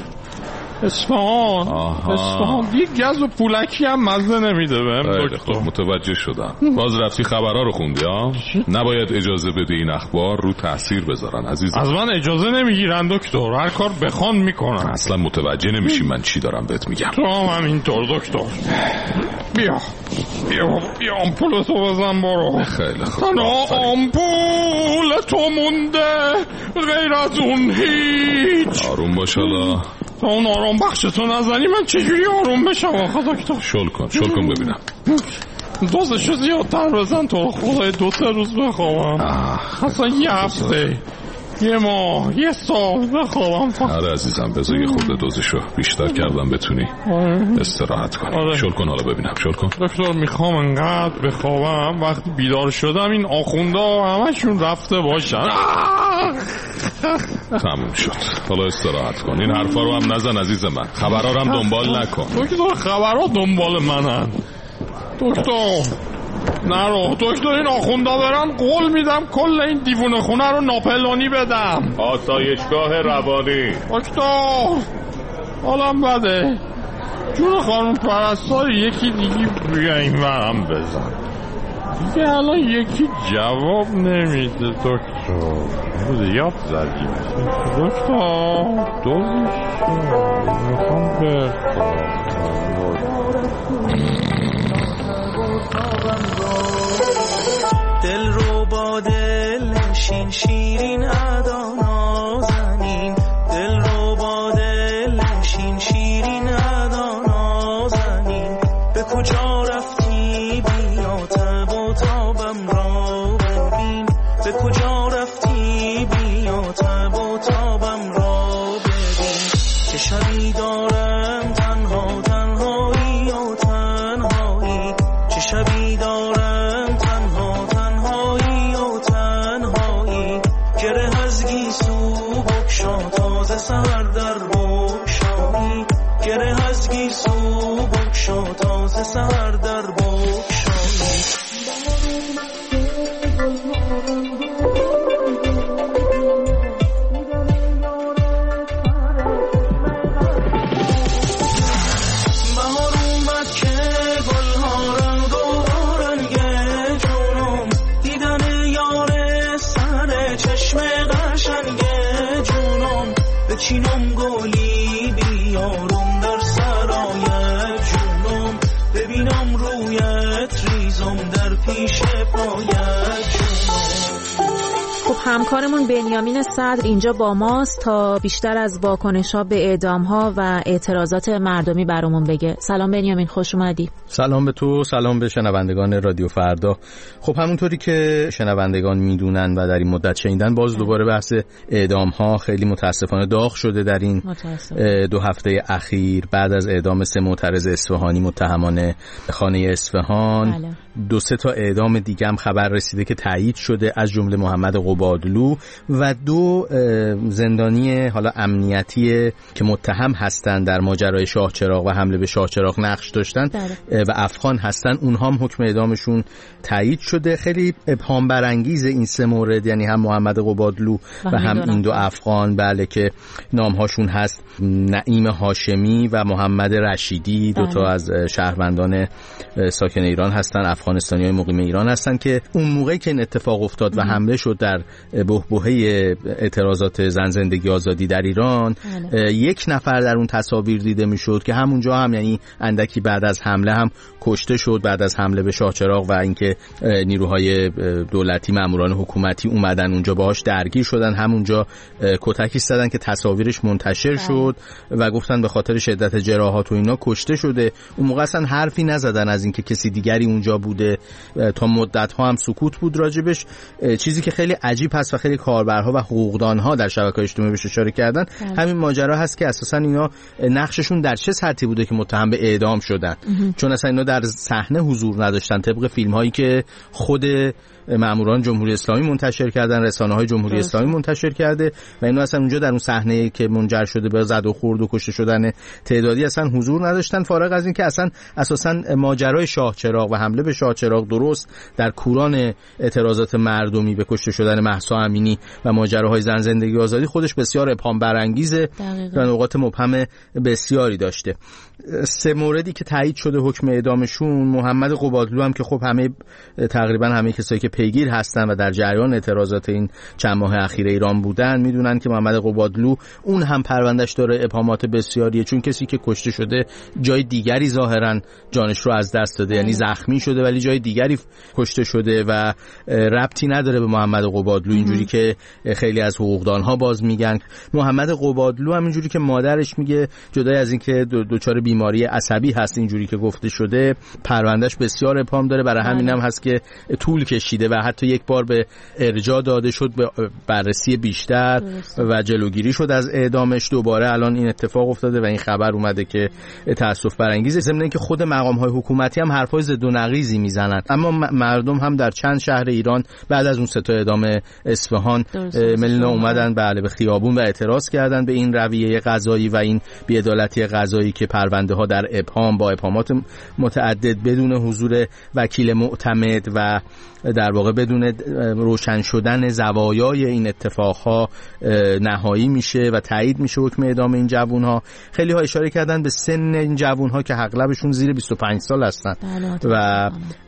Q: اصفهان دیگه گز و پولکی هم مزه نمیده بهم دکتر.
C: متوجه شدم. باز رفتی خبرها رو خوندی ها؟ نباید اجازه بده این اخبار رو تاثیر بذارن عزیزم.
Q: از من اجازه نمیگیرن دکتر، هر کار بخوان میکنن.
C: اصلا متوجه نمیشی من چی دارم بهت میگم.
Q: تو هم همینطور دکتر. بیا آمپولتو بزن برو.
C: خیلی خوب.
Q: تنها آمپول تو مونده غیر از اون هیچ.
C: آروم باش حالا.
Q: تا اون آرام بخشتو نزنی من چجوری آروم بشم آخه دکتر؟
C: شل کن ببینم.
Q: دوزشو زیادتر بزن تو خدای 2-3 روز بخوابم، اصلا یه هفته، یه ماه، یه سال بخوابم.
C: آره عزیزم بذار یه خورده دوزشو بیشتر کردم بتونی استراحت کنی. شل کن حالا ببینم، شل کن.
Q: دکتر میخوام انقدر بخوابم وقتی بیدار شدم این آخوندا همشون رفته باشن.
C: تموم شد، حالا استراحت کن. این حرفا رو هم نزن عزیز من، خبرها رو هم دنبال نکن.
Q: دکتر خبرها دنبال منن دکتر. نرو دکتر، این آخوندا برن قول میدم کل این دیوونه خونه رو ناپلونی بدم.
C: آسایشگاه روانی.
Q: دکتر حالم بده، جون خانم پرستار یکی دیگه بیا این ورم بزن دیگه. الان یکی جواب نمیده دکتر، زیاد زدیم دکتر. دوزش میخوام
A: دل رو با دل نشین شیرین ادا نازنین، دل رو با دل نشین شیرین ادا نازنین. به کجا رفتی بیا تب و تابم را ببین، به کجا رفتی بیا تب و تابم را ببین. که شبی دارم تنها تنهایی و تنهایی، چه شبی دارم تنها تنهایی و تنهایی. گره از گیسو بکشا تازه سر در بکشایی، گره از گیسو بکشا تازه سر در بکشایی. چینم گلی بیارم در سرایت جونم، ببینم رویت ریزم در پیش پایت جونم.
J: خب همکارمون بنیامین صدر اینجا با ماست تا بیشتر از واکنش‌ها به اعدام‌ها و اعتراضات مردمی برامون بگه. سلام بنیامین، خوش اومدی.
R: سلام به تو، سلام به شنوندگان رادیو فردا. خب همونطوری که شنوندگان میدونن و در این مدت شنیدن، باز دوباره بحث اعدام‌ها خیلی متاسفانه داغ شده در این 2 هفته اخیر. بعد از اعدام 3 معترض اصفهانی متهمان خانه اصفهان، 2-3 تا اعدام دیگه هم خبر رسیده که تایید شده، از جمله محمد قبادلو و 2 زندانی حالا امنیتی که متهم هستن در ماجرای شاهچراغ و حمله به شاهچراغ نقش داشتن و افغان هستن، اونها هم حکم اعدامشون تایید شده. خیلی ابهام برانگیز این 3 مورد، یعنی هم محمد قبادلو و هم این 2 افغان، بله، که نامهاشون هست نعیم هاشمی و محمد رشیدی، 2 تا از شهروندان ساکن ایران هستن، افغانستانیای مقیم ایران هستن، که اون موقعی که این اتفاق افتاد و حمله شد در بحبوحه اعتراضات زن زندگی آزادی در ایران، 1 نفر در اون تصاویر دیده میشد که همونجا هم، یعنی اندکی بعد از حمله هم کشته شد، بعد از حمله به شاهچراغ و اینکه نیروهای دولتی، ماموران حکومتی اومدن اونجا باهاش درگیر شدن، همونجا کتکی زدن که تصاویرش منتشر شد و گفتن به خاطر شدت جراحات و اینا کشته شده. اون موقع اصلا حرفی نزدن از اینکه کسی دیگری اونجا بوده، تا مدت ها هم سکوت بود راجبش. چیزی که خیلی عجیب هست و خیلی کاربرها و حقوقدانها در شبکه‌های اجتماعی بهش اشاره کردن، همین ماجرا هست که اساسا اینا نقششون در چه سطحی بوده که متهم به اعدام شدن. چون اصلا اینا در صحنه حضور نداشتن، طبق فیلم هایی که خود ماموران جمهوری اسلامی منتشر کردن، رسانه‌های جمهوری اسلامی منتشر کرده و اینا اصلا اونجا در اون صحنه که منجر شده به زد و خورد و کشته شدن تعدادی اصلا حضور نداشتن، فارغ از این که اساسا ماجرای شاهچراغ و حمله به شاهچراغ درست در کوران اعتراضات مردمی به کشته شدن مهسا امینی و ماجراهای زن زندگی آزادی خودش بسیار ابهام برانگیزه و نقاط مبهم بسیاری داشته. 3 موردی که تایید شده حکم اعدامشون، محمد قبادلو هم که خب تقریبا همه کسایی که پیگیر هستن و در جریان اعتراضات این چند ماه اخیر ایران بودن میدونن که محمد قبادلو اون هم پروندهش داره ابهامات بسیاریه، چون کسی که کشته شده جای دیگری ظاهرا جانش رو از دست داده، یعنی زخمی شده ولی جای دیگری کشته شده و ربطی نداره به محمد قبادلو، اینجوری که خیلی از حقوقدانها باز میگن. محمد قبادلو هم اینجوری که مادرش میگه جدای از اینکه دچار بیماری عصبی هست اینجوری که گفته شده، پروندهش بسیار ابهام داره، برای همین هم هست که طول کشیده و حتی یک بار به ارجاع داده شد به بررسی بیشتر و جلوگیری شد از اعدامش. دوباره الان این اتفاق افتاده و این خبر اومده که تأسف برانگیزه، ضمن اینکه خود مقام‌های حکومتی هم حرفای ضد و نقیضی میزنن، اما مردم هم در چند شهر ایران بعد از اون 3 تا اعدام اصفهان ملینا اومدن به خیابون و اعتراض کردن به این رویه قضایی و این بی‌عدالتی قضایی که پرونده ها در ابهام با ابهامات متعدد بدون حضور وکیل معتمد و در واقع بدون روشن شدن زوایای این اتفاقها نهایی میشه و تایید میشه حکم اعدام این جوانها. خیلی ها اشاره کردن به سن این جوانها که اغلبشون زیر 25 سال هستن و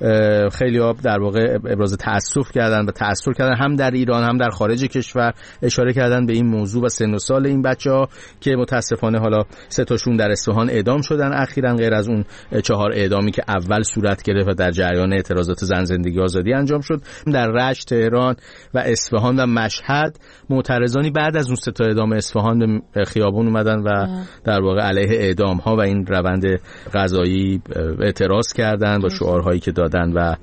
R: خیلی ها در واقع ابراز تأسف کردن و تأثیر کردن هم در ایران هم در خارج کشور، اشاره کردن به این موضوع و سن و سال این بچه‌ها که متاسفانه حالا 3 تاشون در اصفهان اعدام شدن اخیراً، غیر از اون 4 اعدامی که اول صورت گرفت و در جریان اعتراضات زن زندگی آزادی انجام شد. در رشت، تهران و اصفهان و مشهد معترضانی بعد از اون 3 تا اعدام اصفهان به خیابون اومدن و در واقع علیه اعدام ها و این روند قضایی اعتراض کردن با شعارهایی که دادن و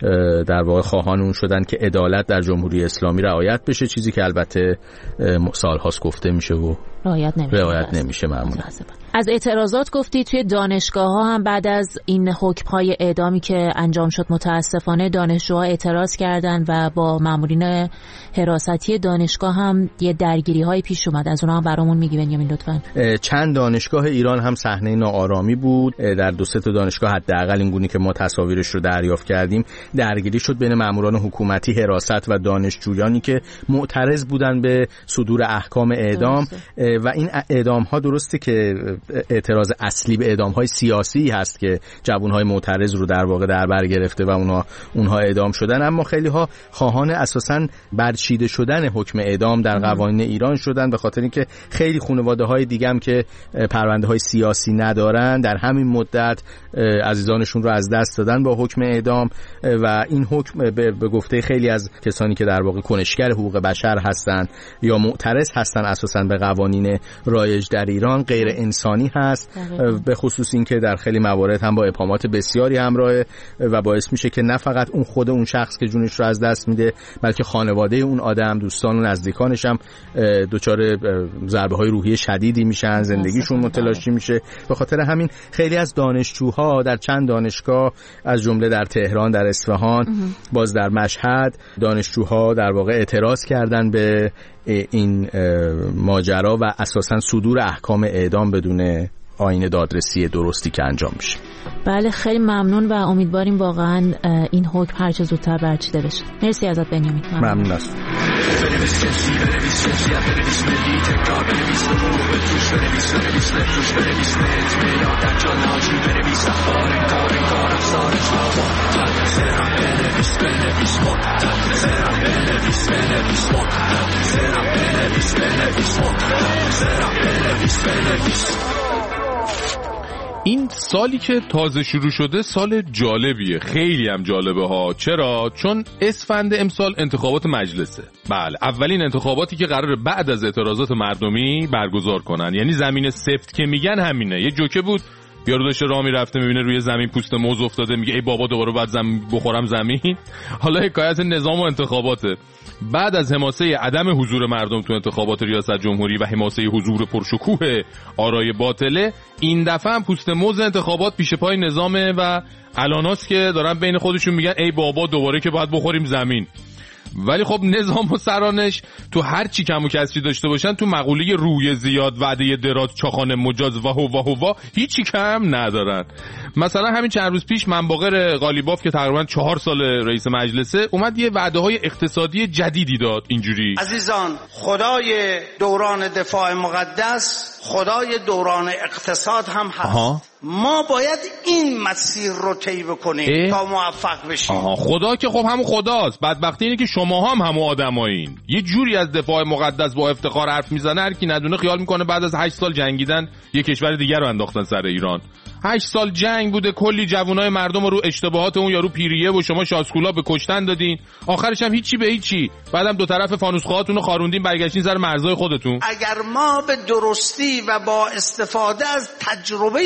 R: در واقع خواهان اون شدن که عدالت در جمهوری اسلامی رعایت بشه، چیزی که البته سال‌هاست گفته میشه و رعایت نمیشه معمولا.
J: از اعتراضات گفتی توی دانشگاه‌ها هم بعد از این حکم‌های اعدامی که انجام شد متاسفانه دانشجوها اعتراض کردن و با مامورین حراستی دانشگاه هم یه درگیری‌های پیش اومد. از اونها هم برامون میگی بنیامین لطفاً؟
R: چند دانشگاه ایران هم صحنه ناآرامی بود. در 2-3 تا دانشگاه حداقل این گونه که ما تصاویرش رو دریافت کردیم درگیری شد بین ماموران حکومتی، حراست و دانشجویانی که معترض بودن به صدور احکام اعدام و این اعدام‌ها درسته که اعتراض اصلی به اعدام‌های سیاسی هست که جوان‌های معترض رو در واقع در بر گرفته و اونها اعدام شدن، اما خیلی‌ها خواهان اساساً برچیده شدن حکم اعدام در قوانین ایران شدن، به خاطر اینکه خیلی خانواده‌های دیگه هم که پرونده‌های سیاسی ندارن در همین مدت عزیزانشون رو از دست دادن با حکم اعدام و این حکم به گفته خیلی از کسانی که در واقع کنشگر حقوق بشر هستن یا معترض هستن اساساً به قوانین رایج در ایران غیر انسانی هست، به خصوص این که در خیلی موارد هم با ابهامات بسیاری همراهه و باعث میشه که نه فقط خود اون شخص که جونش رو از دست میده بلکه خانواده اون آدم، دوستان و نزدیکانش هم دچار ضربه‌های روحی شدیدی میشن، زندگیشون متلاشی میشه. به خاطر همین خیلی از دانشجوها در چند دانشگاه از جمله در تهران، در اصفهان، باز در مشهد، دانشجوها در واقع اعتراض کردن به این ماجرا و اساساً صدور احکام اعدام بدون آیین دادرسی درستی که انجام میشه.
J: بله خیلی ممنون و امیدواریم واقعا این حکم هر چه زودتر برچیده بشه. مرسی ازت بنیامین.
R: ممنون هستم.
C: این سالی که تازه شروع شده سال جالبیه، خیلی هم جالبه ها. چرا؟ چون اسفند امسال انتخابات مجلسه. بله، اولین انتخاباتی که قراره بعد از اعتراضات مردمی برگزار کنن. یعنی زمین سفت که میگن همینه. یه جوکه بود یارو داشته راه میرفته میبینه روی زمین پوست موز افتاده، میگه ای بابا دوباره باید بخورم زمین. حالا حکایت نظام و انتخاباته. بعد از حماسه عدم حضور مردم تو انتخابات ریاست جمهوری و حماسه حضور پرشکوه آرای باطله، این دفعه هم پوست موز انتخابات پیش پای نظامه و الاناست که دارن بین خودشون میگن ای بابا دوباره که باید بخوریم زمین. ولی خب نظام و سرانش تو هر چی کم و کسری داشته باشن تو مقوله روی زیاد وعده دراز چاخانه مجاز و هیچی کم ندارن. مثلا همین چند روز پیش منباغر قالیباف که تقریبا 4 سال رئیس مجلسه اومد یه وعده‌های اقتصادی جدیدی داد. اینجوری:
S: عزیزان، خدای دوران دفاع مقدس خدای دوران اقتصاد هم هست. ما باید این مسیر رو طی بکنیم تا موفق بشیم.
C: خدا که خب همون خداست. بدبختی اینه که شما هم همون آدمایین. یه جوری از دفاع مقدس با افتخار حرف میزنه، هر کی ندونه خیال میکنه بعد از 8 سال جنگیدن یه کشور دیگر رو انداختن سر ایران. 8 سال جنگ بوده، کلی جوانای مردم رو اشتباهات اون یارو پیریه و شما شاسکولا به کشتن دادین، آخرش هم هیچی به هیچی. بعدم دو طرف فانوسخواتون رو خاروندین، برگشتین سر مرزهای خودتون.
S: اگر ما به درستی و با استفاده از تجربه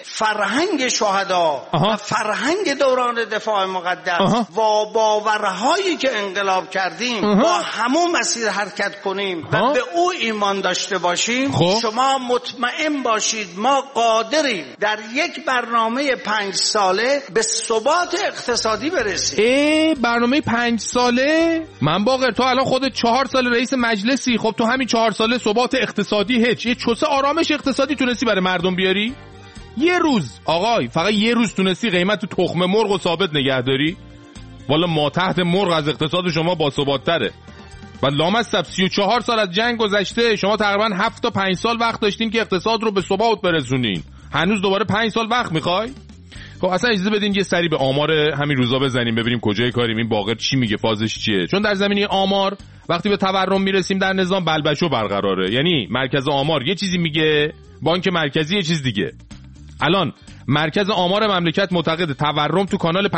S: فرهنگ شهدا و فرهنگ دوران دفاع مقدس و باورهایی که انقلاب کردیم با همون مسیر حرکت کنیم و به او ایمان داشته باشیم، شما مطمئن باشید ما قادریم در یک برنامه 5 ساله به ثبات اقتصادی برسیم.
C: برنامه 5 ساله؟ من باقر تو الان خودت 4 سال رئیس مجلسی، خب تو همین 4 ساله ثبات اقتصادی هیچ، یه چوسه آرامش اقتصادی تونستی برای مردم بیاری؟ یه روز آقای، فقط یه روز تونستی قیمت تخم مرغ رو ثابت نگه داری؟ والا ما تحت مرغ از اقتصاد شما با ثبات تره. و لامصب 34 سال از جنگ گذشته، شما تقریبا 7 تا 5 سال وقت داشتین که اقتصاد رو به ثبات برسونین. هنوز دوباره 5 سال وقت میخوای؟ خب اصلا اجازه بدین یه سری به آمار همین روزا بزنیم ببینیم کجای کاریم، این باقر چی میگه، فازش چیه. چون در زمینه آمار وقتی به تورم میرسیم در نظام بلبشو برقراره. یعنی مرکز آمار یه چیزی میگه، بانک مرکزی یه چیز دیگه. الان مرکز آمار مملکت معتقد تورم تو کانال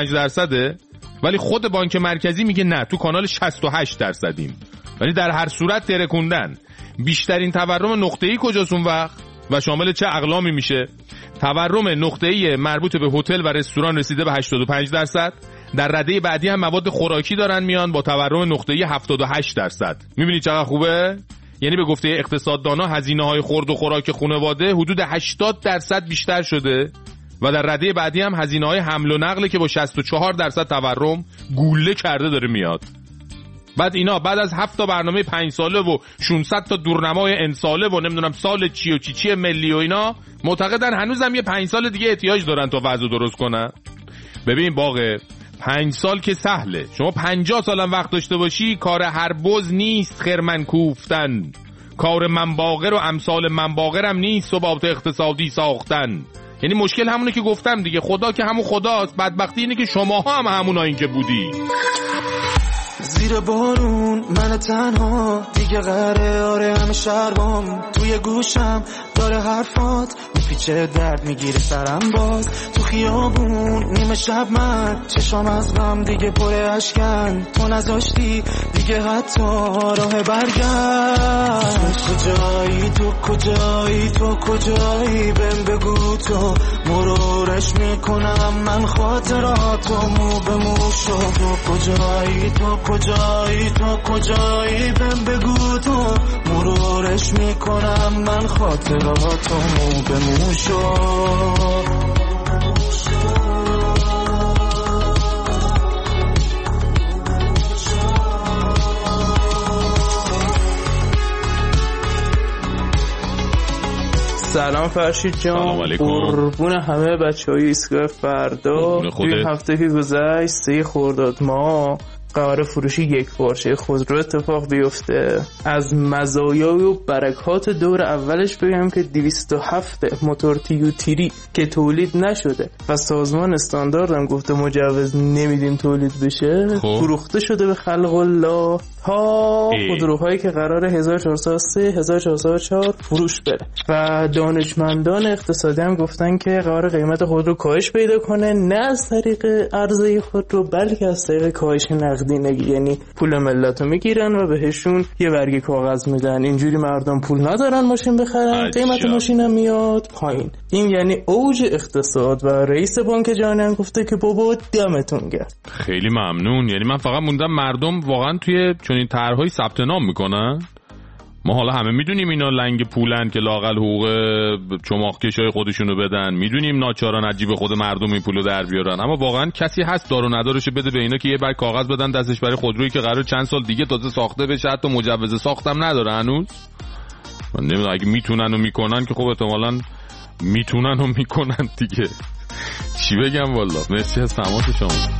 C: 55%، ولی خود بانک مرکزی میگه نه تو کانال 68%. ولی در هر صورت ترکوندن. بیشترین تورم نقطه‌ای کجاست اون وقت و شامل چه اقلامی میشه؟ تورم نقطه‌ای مربوط به هتل و رستوران رسیده به 85%. در رده بعدی هم مواد خوراکی دارن میان با تورم نقطه‌ای 78%. میبینی چقدر خوبه؟ یعنی به گفته اقتصاددانا هزینه‌های خورد و خوراک خانواده حدود 80% بیشتر شده و در رده بعدی هم هزینه‌های حمل و نقل که با 64% تورم گوله کرده داره میاد. بعد اینا بعد از 7 تا برنامه 5 ساله و 600 تا دورنمای انساله و نمیدونم سال چی و چی ملی و اینا معتقدن هنوزم یه 5 سال دیگه احتیاج دارن تا وضع درست کنن. ببین باقه 5 سال که سهله، شما 50 سالم وقت داشته باشی کار هر بز نیست خرمن کوفتن، کار منباغر و امثال منباغرم نیست ثبات اقتصادی ساختن. یعنی مشکل همونه که گفتم دیگه، خدا که همون خداست، بدبختی اینه که شماها هم همونایین که بودی.
A: زیر بارون من تنها دیگه قراره همه شربام توی گوشم داره حرفات میپیچه درد میگیره سرم باز تو خیابون نیمه شب من چشام از غم دیگه پر اشکن تو نذاشتی دیگه حتی راه برگشت کجایی تو کجایی تو کجایی بهم بگو تو مرورش میکنم من خاطراتو مو به مو شو تو کجایی تو کجایی تو کجایی بهم بگو تو مرورش میکنم من خاطراتو مو به مو شو.
T: سلام فرشید جان، قربون همه بچهای ایستگاه فردا. توی هفته که گذشت 3 خرداد ماه قرار فروشی یک پارچه خودرو اتفاق بیفته. از مزایا و برکات دور اولش بگم که 207 موتور تیوتیری که تولید نشده و سازمان استاندارد هم گفته مجوز نمیدیم تولید بشه فروخته شده به خلق الله ها خودروهایی که قرار 1403 1404 فروش بره. و دانشمندان اقتصادی هم گفتن که قرار قیمت خودرو کاهش پیدا کنه، نه از طریق عرضه خودرو بلکه از طریق کاهش نقدینگی. یعنی پول ملت رو میگیرن و بهشون یه برگ کاغذ میدن، اینجوری مردم پول ندارن ماشین بخرن، قیمت ماشین هم میاد پایین. این یعنی اوج اقتصاد و رئیس بانک جهانی هم گفته که بابا دمتون گرم.
C: خیلی ممنون. یعنی من فقط موندم مردم واقعا توی چنین طرح‌های ثبت نام میکنن. ما حالا همه میدونیم اینا لنگ پولن که لااقل حقوق چماقکشای خودشونو بدن، میدونیم ناچارن عجیب خود مردم این پولو در بیارن، اما واقعا کسی هست دار و ندارشو بده به اینا که یه برگ کاغذ بدن دستش برای خودرویی که قرار چند سال دیگه تازه ساخته بشه، حتی مجوز ساختم نداره هنوز. من نمیدونم اگه میتونن و میکنن که خب احتمالاً میتونن و میکنن دیگه. چی بگم والله. مرسی از تماس شما.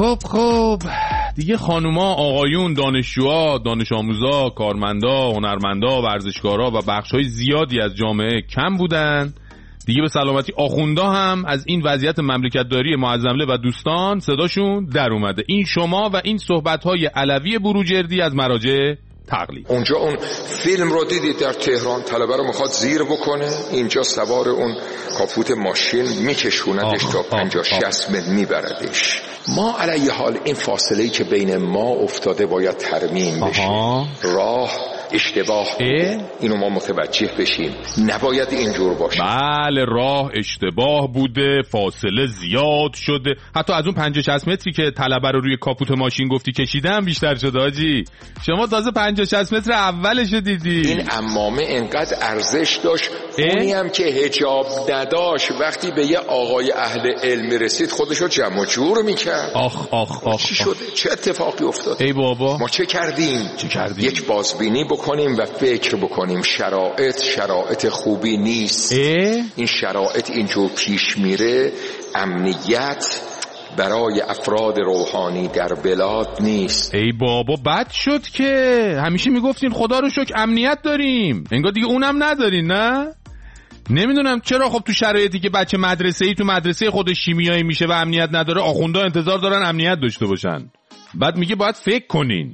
C: خب دیگه خانوما، آقایون، دانشجوها، دانش آموزا، کارمندا، هنرمندا، ورزشکارا و بخش‌های زیادی از جامعه کم بودن. دیگه به سلامتی آخوندا هم از این وضعیت مملکتداری معظمله و دوستان صداشون در اومده. این شما و این صحبت‌های علوی بروجردی از مراجع تقلید.
U: اونجا اون فیلم رو دیدید در تهران، طلبه رو میخواد زیر بکنه، اینجا سوار اون کاپوت ماشین میکشوندش تا 50-60 متر میبردش. ما علیه حال این فاصله‌ای که بین ما افتاده باید ترمیم بشه. راه اشتباه اینو ما متوجه بشیم، نباید اینجور باشه.
C: بله، راه اشتباه بوده، فاصله زیاد شده، حتی از اون 50-60 متری که طلبه رو روی کاپوت ماشین گفتی کشیدم بیشتر شده. حاجی شما تازه 50-60 متر اولش دیدی.
U: این عمامه انقدر ارزش داشت، اونی هم که حجاب نداشت وقتی به یه آقای اهل علم رسید خودشو جمع جور میکرد.
C: آخ
U: چی شده؟ چه اتفاقی افتاد؟
C: ای بابا
U: ما چه کردیم؟ یک بازبینی بکنیم و فکر بکنیم. شرایط خوبی نیست. این شرایط اینجور پیش میره، امنیت برای افراد روحانی در بلاد نیست.
C: ای بابا بد شد که همیشه میگفتین خدا رو شکر امنیت داریم، انگار دیگه اونم ندارین. نه نمیدونم چرا. خب تو شرایطی که بچه مدرسه‌ای تو مدرسه خودش شیمیایی میشه و امنیت نداره، آخوندا انتظار دارن امنیت داشته باشن. بعد میگه باید فکر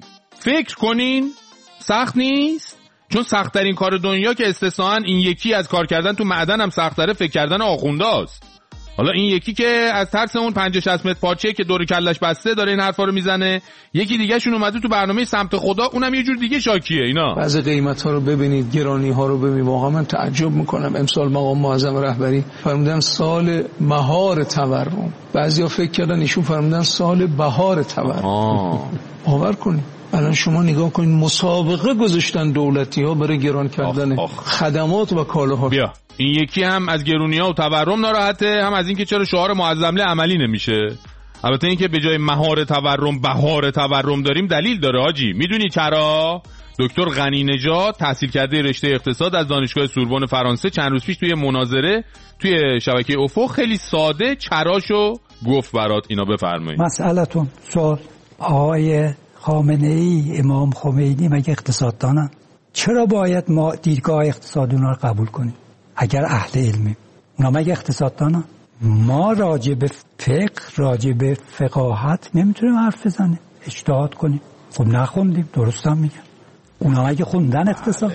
C: کنین. سخت نیست، چون سخت‌ترین کار دنیا که استثناً این یکی از کار کردن تو معدن هم سخت‌تره فکر کردن آخونداست. حالا این یکی که از ترس اون 50-60 متر پارچه که دور کلش بسته داره این حرفا رو میزنه، یکی دیگه شون اومده تو برنامه سمت خدا، اونم یه جور دیگه شاکیه. اینا
F: بعضی قیمت‌ها رو ببینید، گرانی‌ها رو ببینید، واقعا من تعجب میکنم. امسال مقام معظم رهبری فرمودن سال مهار تورم، بعضیا فکر کردن ایشون فرمودن سال بهار تورم. باور کنید الان شما نگاه کنید، مسابقه گذاشتن دولتی‌ها برای گران کردن خدمات و کالاها.
C: بیا این یکی هم از گرونی‌ها و تورم ناراحته، هم از اینکه چرا شعار معظمله عملی نمیشه. البته اینکه به جای مهار تورم بهار تورم داریم دلیل داره حاجی. میدونی چرا؟ دکتر غنی نژاد تحصیل کرده رشته اقتصاد از دانشگاه سوربن فرانسه چند روز پیش توی مناظره توی شبکه افق خیلی ساده چراشو گفت برات. اینا بفرمایید.
V: مسئلتون سوال، آقای خامنه ای، امام خمینی مگه اقتصاددانن؟ چرا باید ما دیدگاه اقتصاد اونا رو قبول کنیم؟ اگر اهل علمیم، اونا مگه اقتصاددانن؟ ما راجع به فقه، راجع به فقاهت نمیتونیم حرف بزنیم، اجتهاد کنیم. خب نخوندیم، درست هم میگن. اونا مگه خوندن اقتصاد؟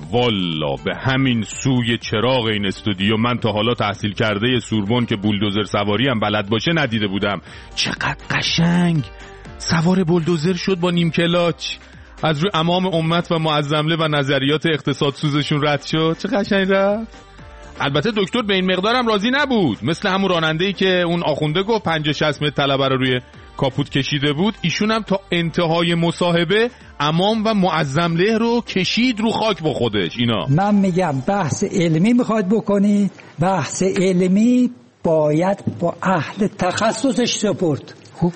C: والا به همین سوی چراغ این استودیو من تا حالا تحصیل کرده سوربن که بولدوزر سواری هم بلد باشه ندیده بودم. چقدر قشنگ سوار بولدوزر شد با نیم کلاچ، از روی امام امت و معظمله و نظریات اقتصاد سوزشون رد شد. چه قشنگ رفت. البته دکتر به این مقدارم راضی نبود، مثل همون راننده‌ای که اون آخونده گفت 50-60 متر طلبه رو روی کاپوت کشیده بود، ایشون هم تا انتهای مصاحبه امام و معظمله رو کشید رو خاک با خودش. اینا
V: من میگم بحث علمی میخواد بکنید، بحث علمی باید با اهل تخصصش سپرد.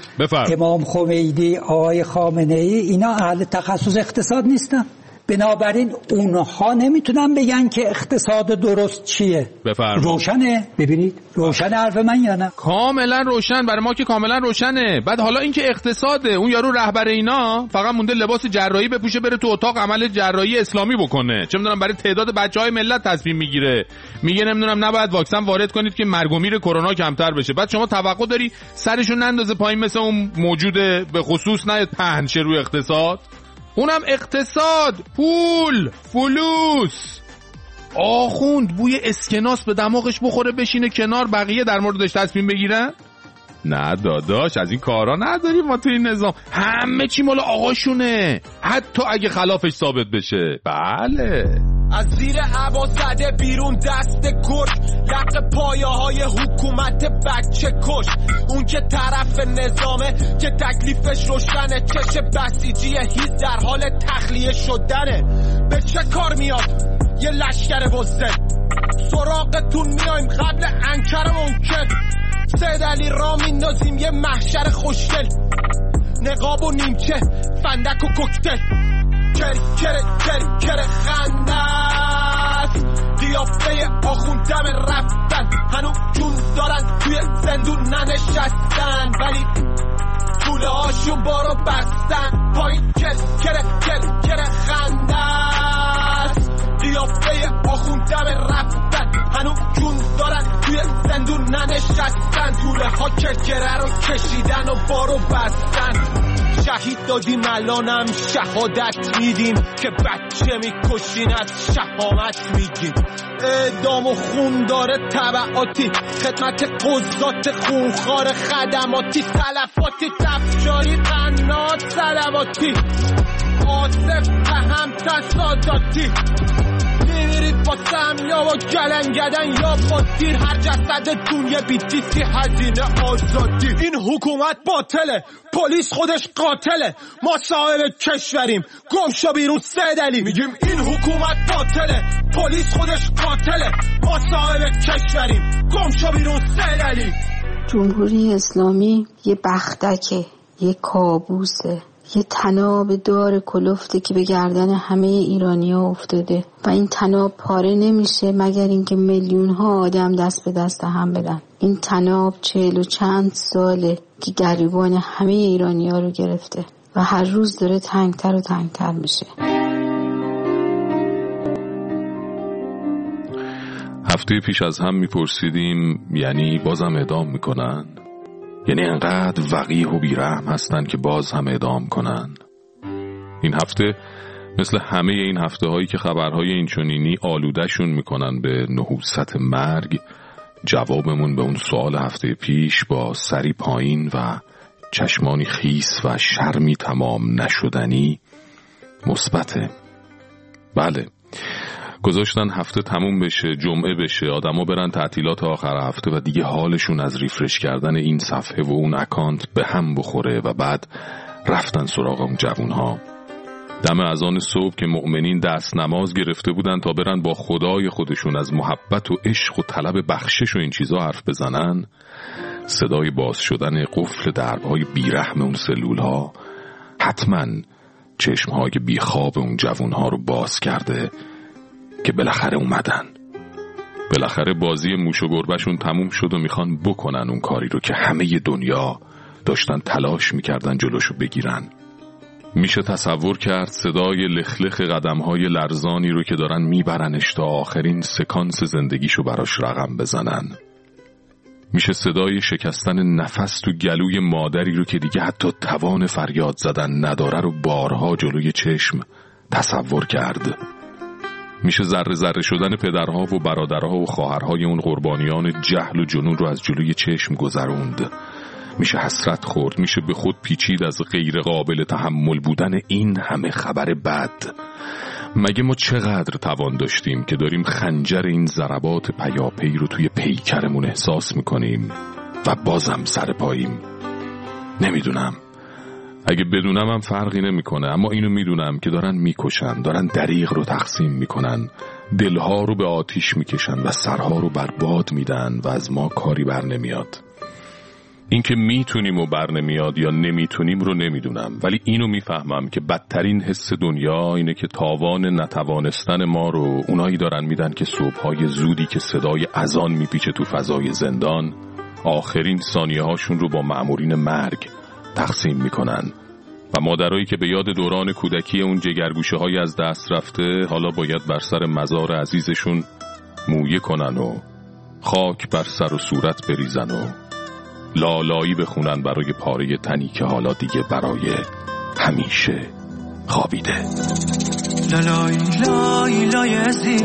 V: امام خمینی، آقای خامنه ای، اینا اهل تخصص اقتصاد نیستن، بنابراین اونها نمیتونن بگن که اقتصاد درست چیه.
C: بفرمایید.
V: روشنه؟ ببینید روشن حرف من یا نه؟
C: کاملا روشن، برای ما که کاملا روشنه. بعد حالا این که اقتصاده، اون یارو رهبر اینا فقط مونده لباس جراحی بپوشه بره تو اتاق عمل جراحی اسلامی بکنه، چه میدونم برای تعداد بچهای ملت تصمیم میگیره، میگه نمیدونم نباید واکسن وارد کنید که مرگ و میر کرونا کمتر بشه. بعد شما توقع داری سرشو نندازه پایین مثل اون موجود به خصوص نه پهنش روی اقتصاد؟ اونم اقتصاد، پول، فلوس. آخوند بوی اسکناس به دماغش بخوره بشینه کنار بقیه در موردش تصمیم بگیرن؟ نه داداش، از این کارا نداریم ما تو این نظام. همه چی مال آقاشونه، حتی اگه خلافش ثابت بشه. بله
E: از زیر عبا زده بیرون دست گرگ، لق پایه های حکومت بچه کش. اون که طرف نظامه که تکلیفش روشنه، چش بسیجی هیز در حال تخلیه شدنه. به چه کار میاد یه لشکر بزدل؟ سراغتون میایم قبل انکر ممکن. سید علی را میندازیم یه محشر خوشگل، نقاب و نیمچه، فندک و کوکتل. کر خندت قیافه آخوندم رفتن، هنو جون دارن توی زندون ننشستن، ولی
D: کوله هاشون بارو بستن پایین کل خندست قیافه آخوندم رفتن هنو جون دارن توی زندون ننشستن توله ها کرکره رو کشیدن و بارو بستن شهید دادیم الانم شهادت میدیم که بچه میکشین از شهامت میگیم اعدام و خون داره تبعاتی خدمت قضات خونخوار خدماتی تلفاتی تفجاری قنات سلواتی آصف اهم تصاداتی میمیرید با سمیا و گلنگدن یا با تیر هر جسدتون یه بیتیتی هزینه آزادی این حکومت باطله پلیس خودش قاتله ما صاحب کشوریم گم شو بیرون 3 دلیل میگیم این حکومت باطله پلیس خودش قاتله ما صاحب کشوریم گم شو بیرون 3 دلیل
G: جمهوری اسلامی یه بختکه یه کابوسه یه طناب دار کلفته که به گردن همه ایرانی‌ها افتاده و این طناب پاره نمیشه مگر اینکه میلیون ها آدم دست به دست هم بدن. این طناب 40 و چند ساله که گریبان همه ایرانی‌ها رو گرفته و هر روز داره تنگتر و تنگتر میشه.
C: هفته پیش از هم میپرسیدیم یعنی بازم اعدام میکنن؟ یعنی انقدر وقیح و بیرحم هستن که باز هم اعدام کنن؟ این هفته مثل همه این هفته هایی که خبرهای اینچنینی آلودهشون میکنن به نحوست مرگ، جوابمون به اون سوال هفته پیش با سری پایین و چشمانی خیس و شرمی تمام نشدنی مثبته. بله، گذاشتن هفته تموم بشه، جمعه بشه، آدما برن تعطیلات آخر هفته و دیگه حالشون از ریفرش کردن این صفحه و اون اکانت به هم بخوره و بعد رفتن سراغ اون جوونها. دم اذان صبح که مؤمنین دست نماز گرفته بودن تا برن با خدای خودشون از محبت و عشق و طلب بخشش و این چیزا حرف بزنن، صدای باز شدن قفل دربهای بیرحم اون سلولها حتما چشمهای بیخواب اون جوونها رو باز کرده که بالاخره اومدن. بالاخره بازی موش و گربهشون تموم شد و میخوان بکنن اون کاری رو که همه دنیا داشتن تلاش میکردن جلوشو بگیرن. میشه تصور کرد صدای لخلخ قدمهای لرزانی رو که دارن میبرنش تا آخرین سکانس زندگیشو براش رقم بزنن. میشه صدای شکستن نفس تو گلوی مادری رو که دیگه حتی توان فریاد زدن نداره رو بارها جلوی چشم تصور کرد. میشه ذره ذره شدن پدرها و برادرها و خواهرهای اون قربانیان جهل و جنون رو از جلوی چشم گذروند. میشه حسرت خورد، میشه به خود پیچید از غیر قابل تحمل بودن این همه خبر بد. مگه ما چقدر توان داشتیم که داریم خنجر این ضربات پیاپی رو توی پیکرمون احساس میکنیم و بازم سر پاییم؟ نمیدونم. اگه بدونم هم فرقی نمیکنه، اما اینو میدونم که دارن میکشن، دارن دریغ رو تقسیم میکنن، دلها رو به آتیش میکشن و سرها رو برباد میدن و از ما کاری بر نمیاد. این که میتونیم و بر نمیاد یا نمیتونیم رو نمیدونم، ولی اینو میفهمم که بدترین حس دنیا اینه که تاوان نتوانستن ما رو اونایی دارن میدن که صبحهای زودی که صدای اذان میپیچه تو فضای زندان آخرین ثانیه هاشون رو با مأمورین مرگ تقسیم میکنن و مادرایی که به یاد دوران کودکی اون جگرگوشه های از دست رفته حالا باید بر سر مزار عزیزشون مویه کنن و خاک بر سر و صورت بریزن و لالایی بخونن برای پاره تنی که حالا دیگه برای همیشه خوابیده.
A: لالای لای لای عزیز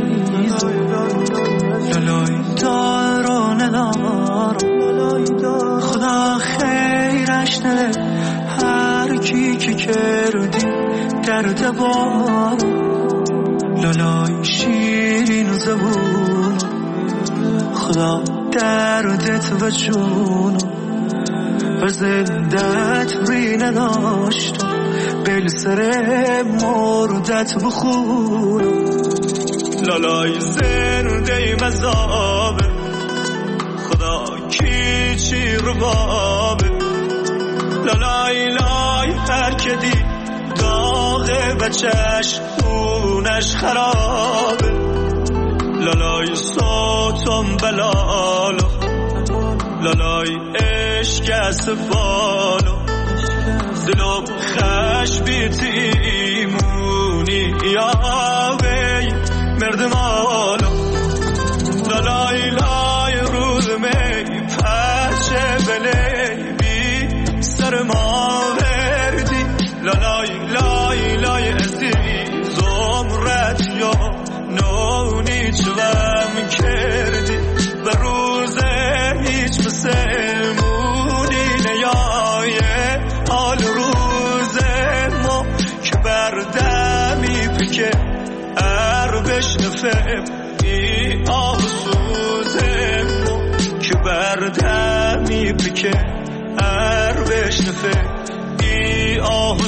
A: لالای دارو ندار خدا خیرش نده هر کی که کردی درد بار لالای شیرین و زبون خدا دردت و جون و زندت ری نداشت بل سر مردت بخون لالای زنده مذابه خدا کی چی رو بابه لالای لای هر که دی داغه و چشمونش خرابه لالای صوتم بلالو لالای عشق از بالو
H: دلم خش بیتیمونی یا وی مردم آلا لالای لای رود می پرچه بلی بی سر ما وردی لالای لای لای عزیزم رد یا نونی چلم کردی به روز هیچ مسلمونی نیایه حال روز ما که بردمی پکه بشنفه ای آه سوز ما که بردمی پکه بشنفه ای آه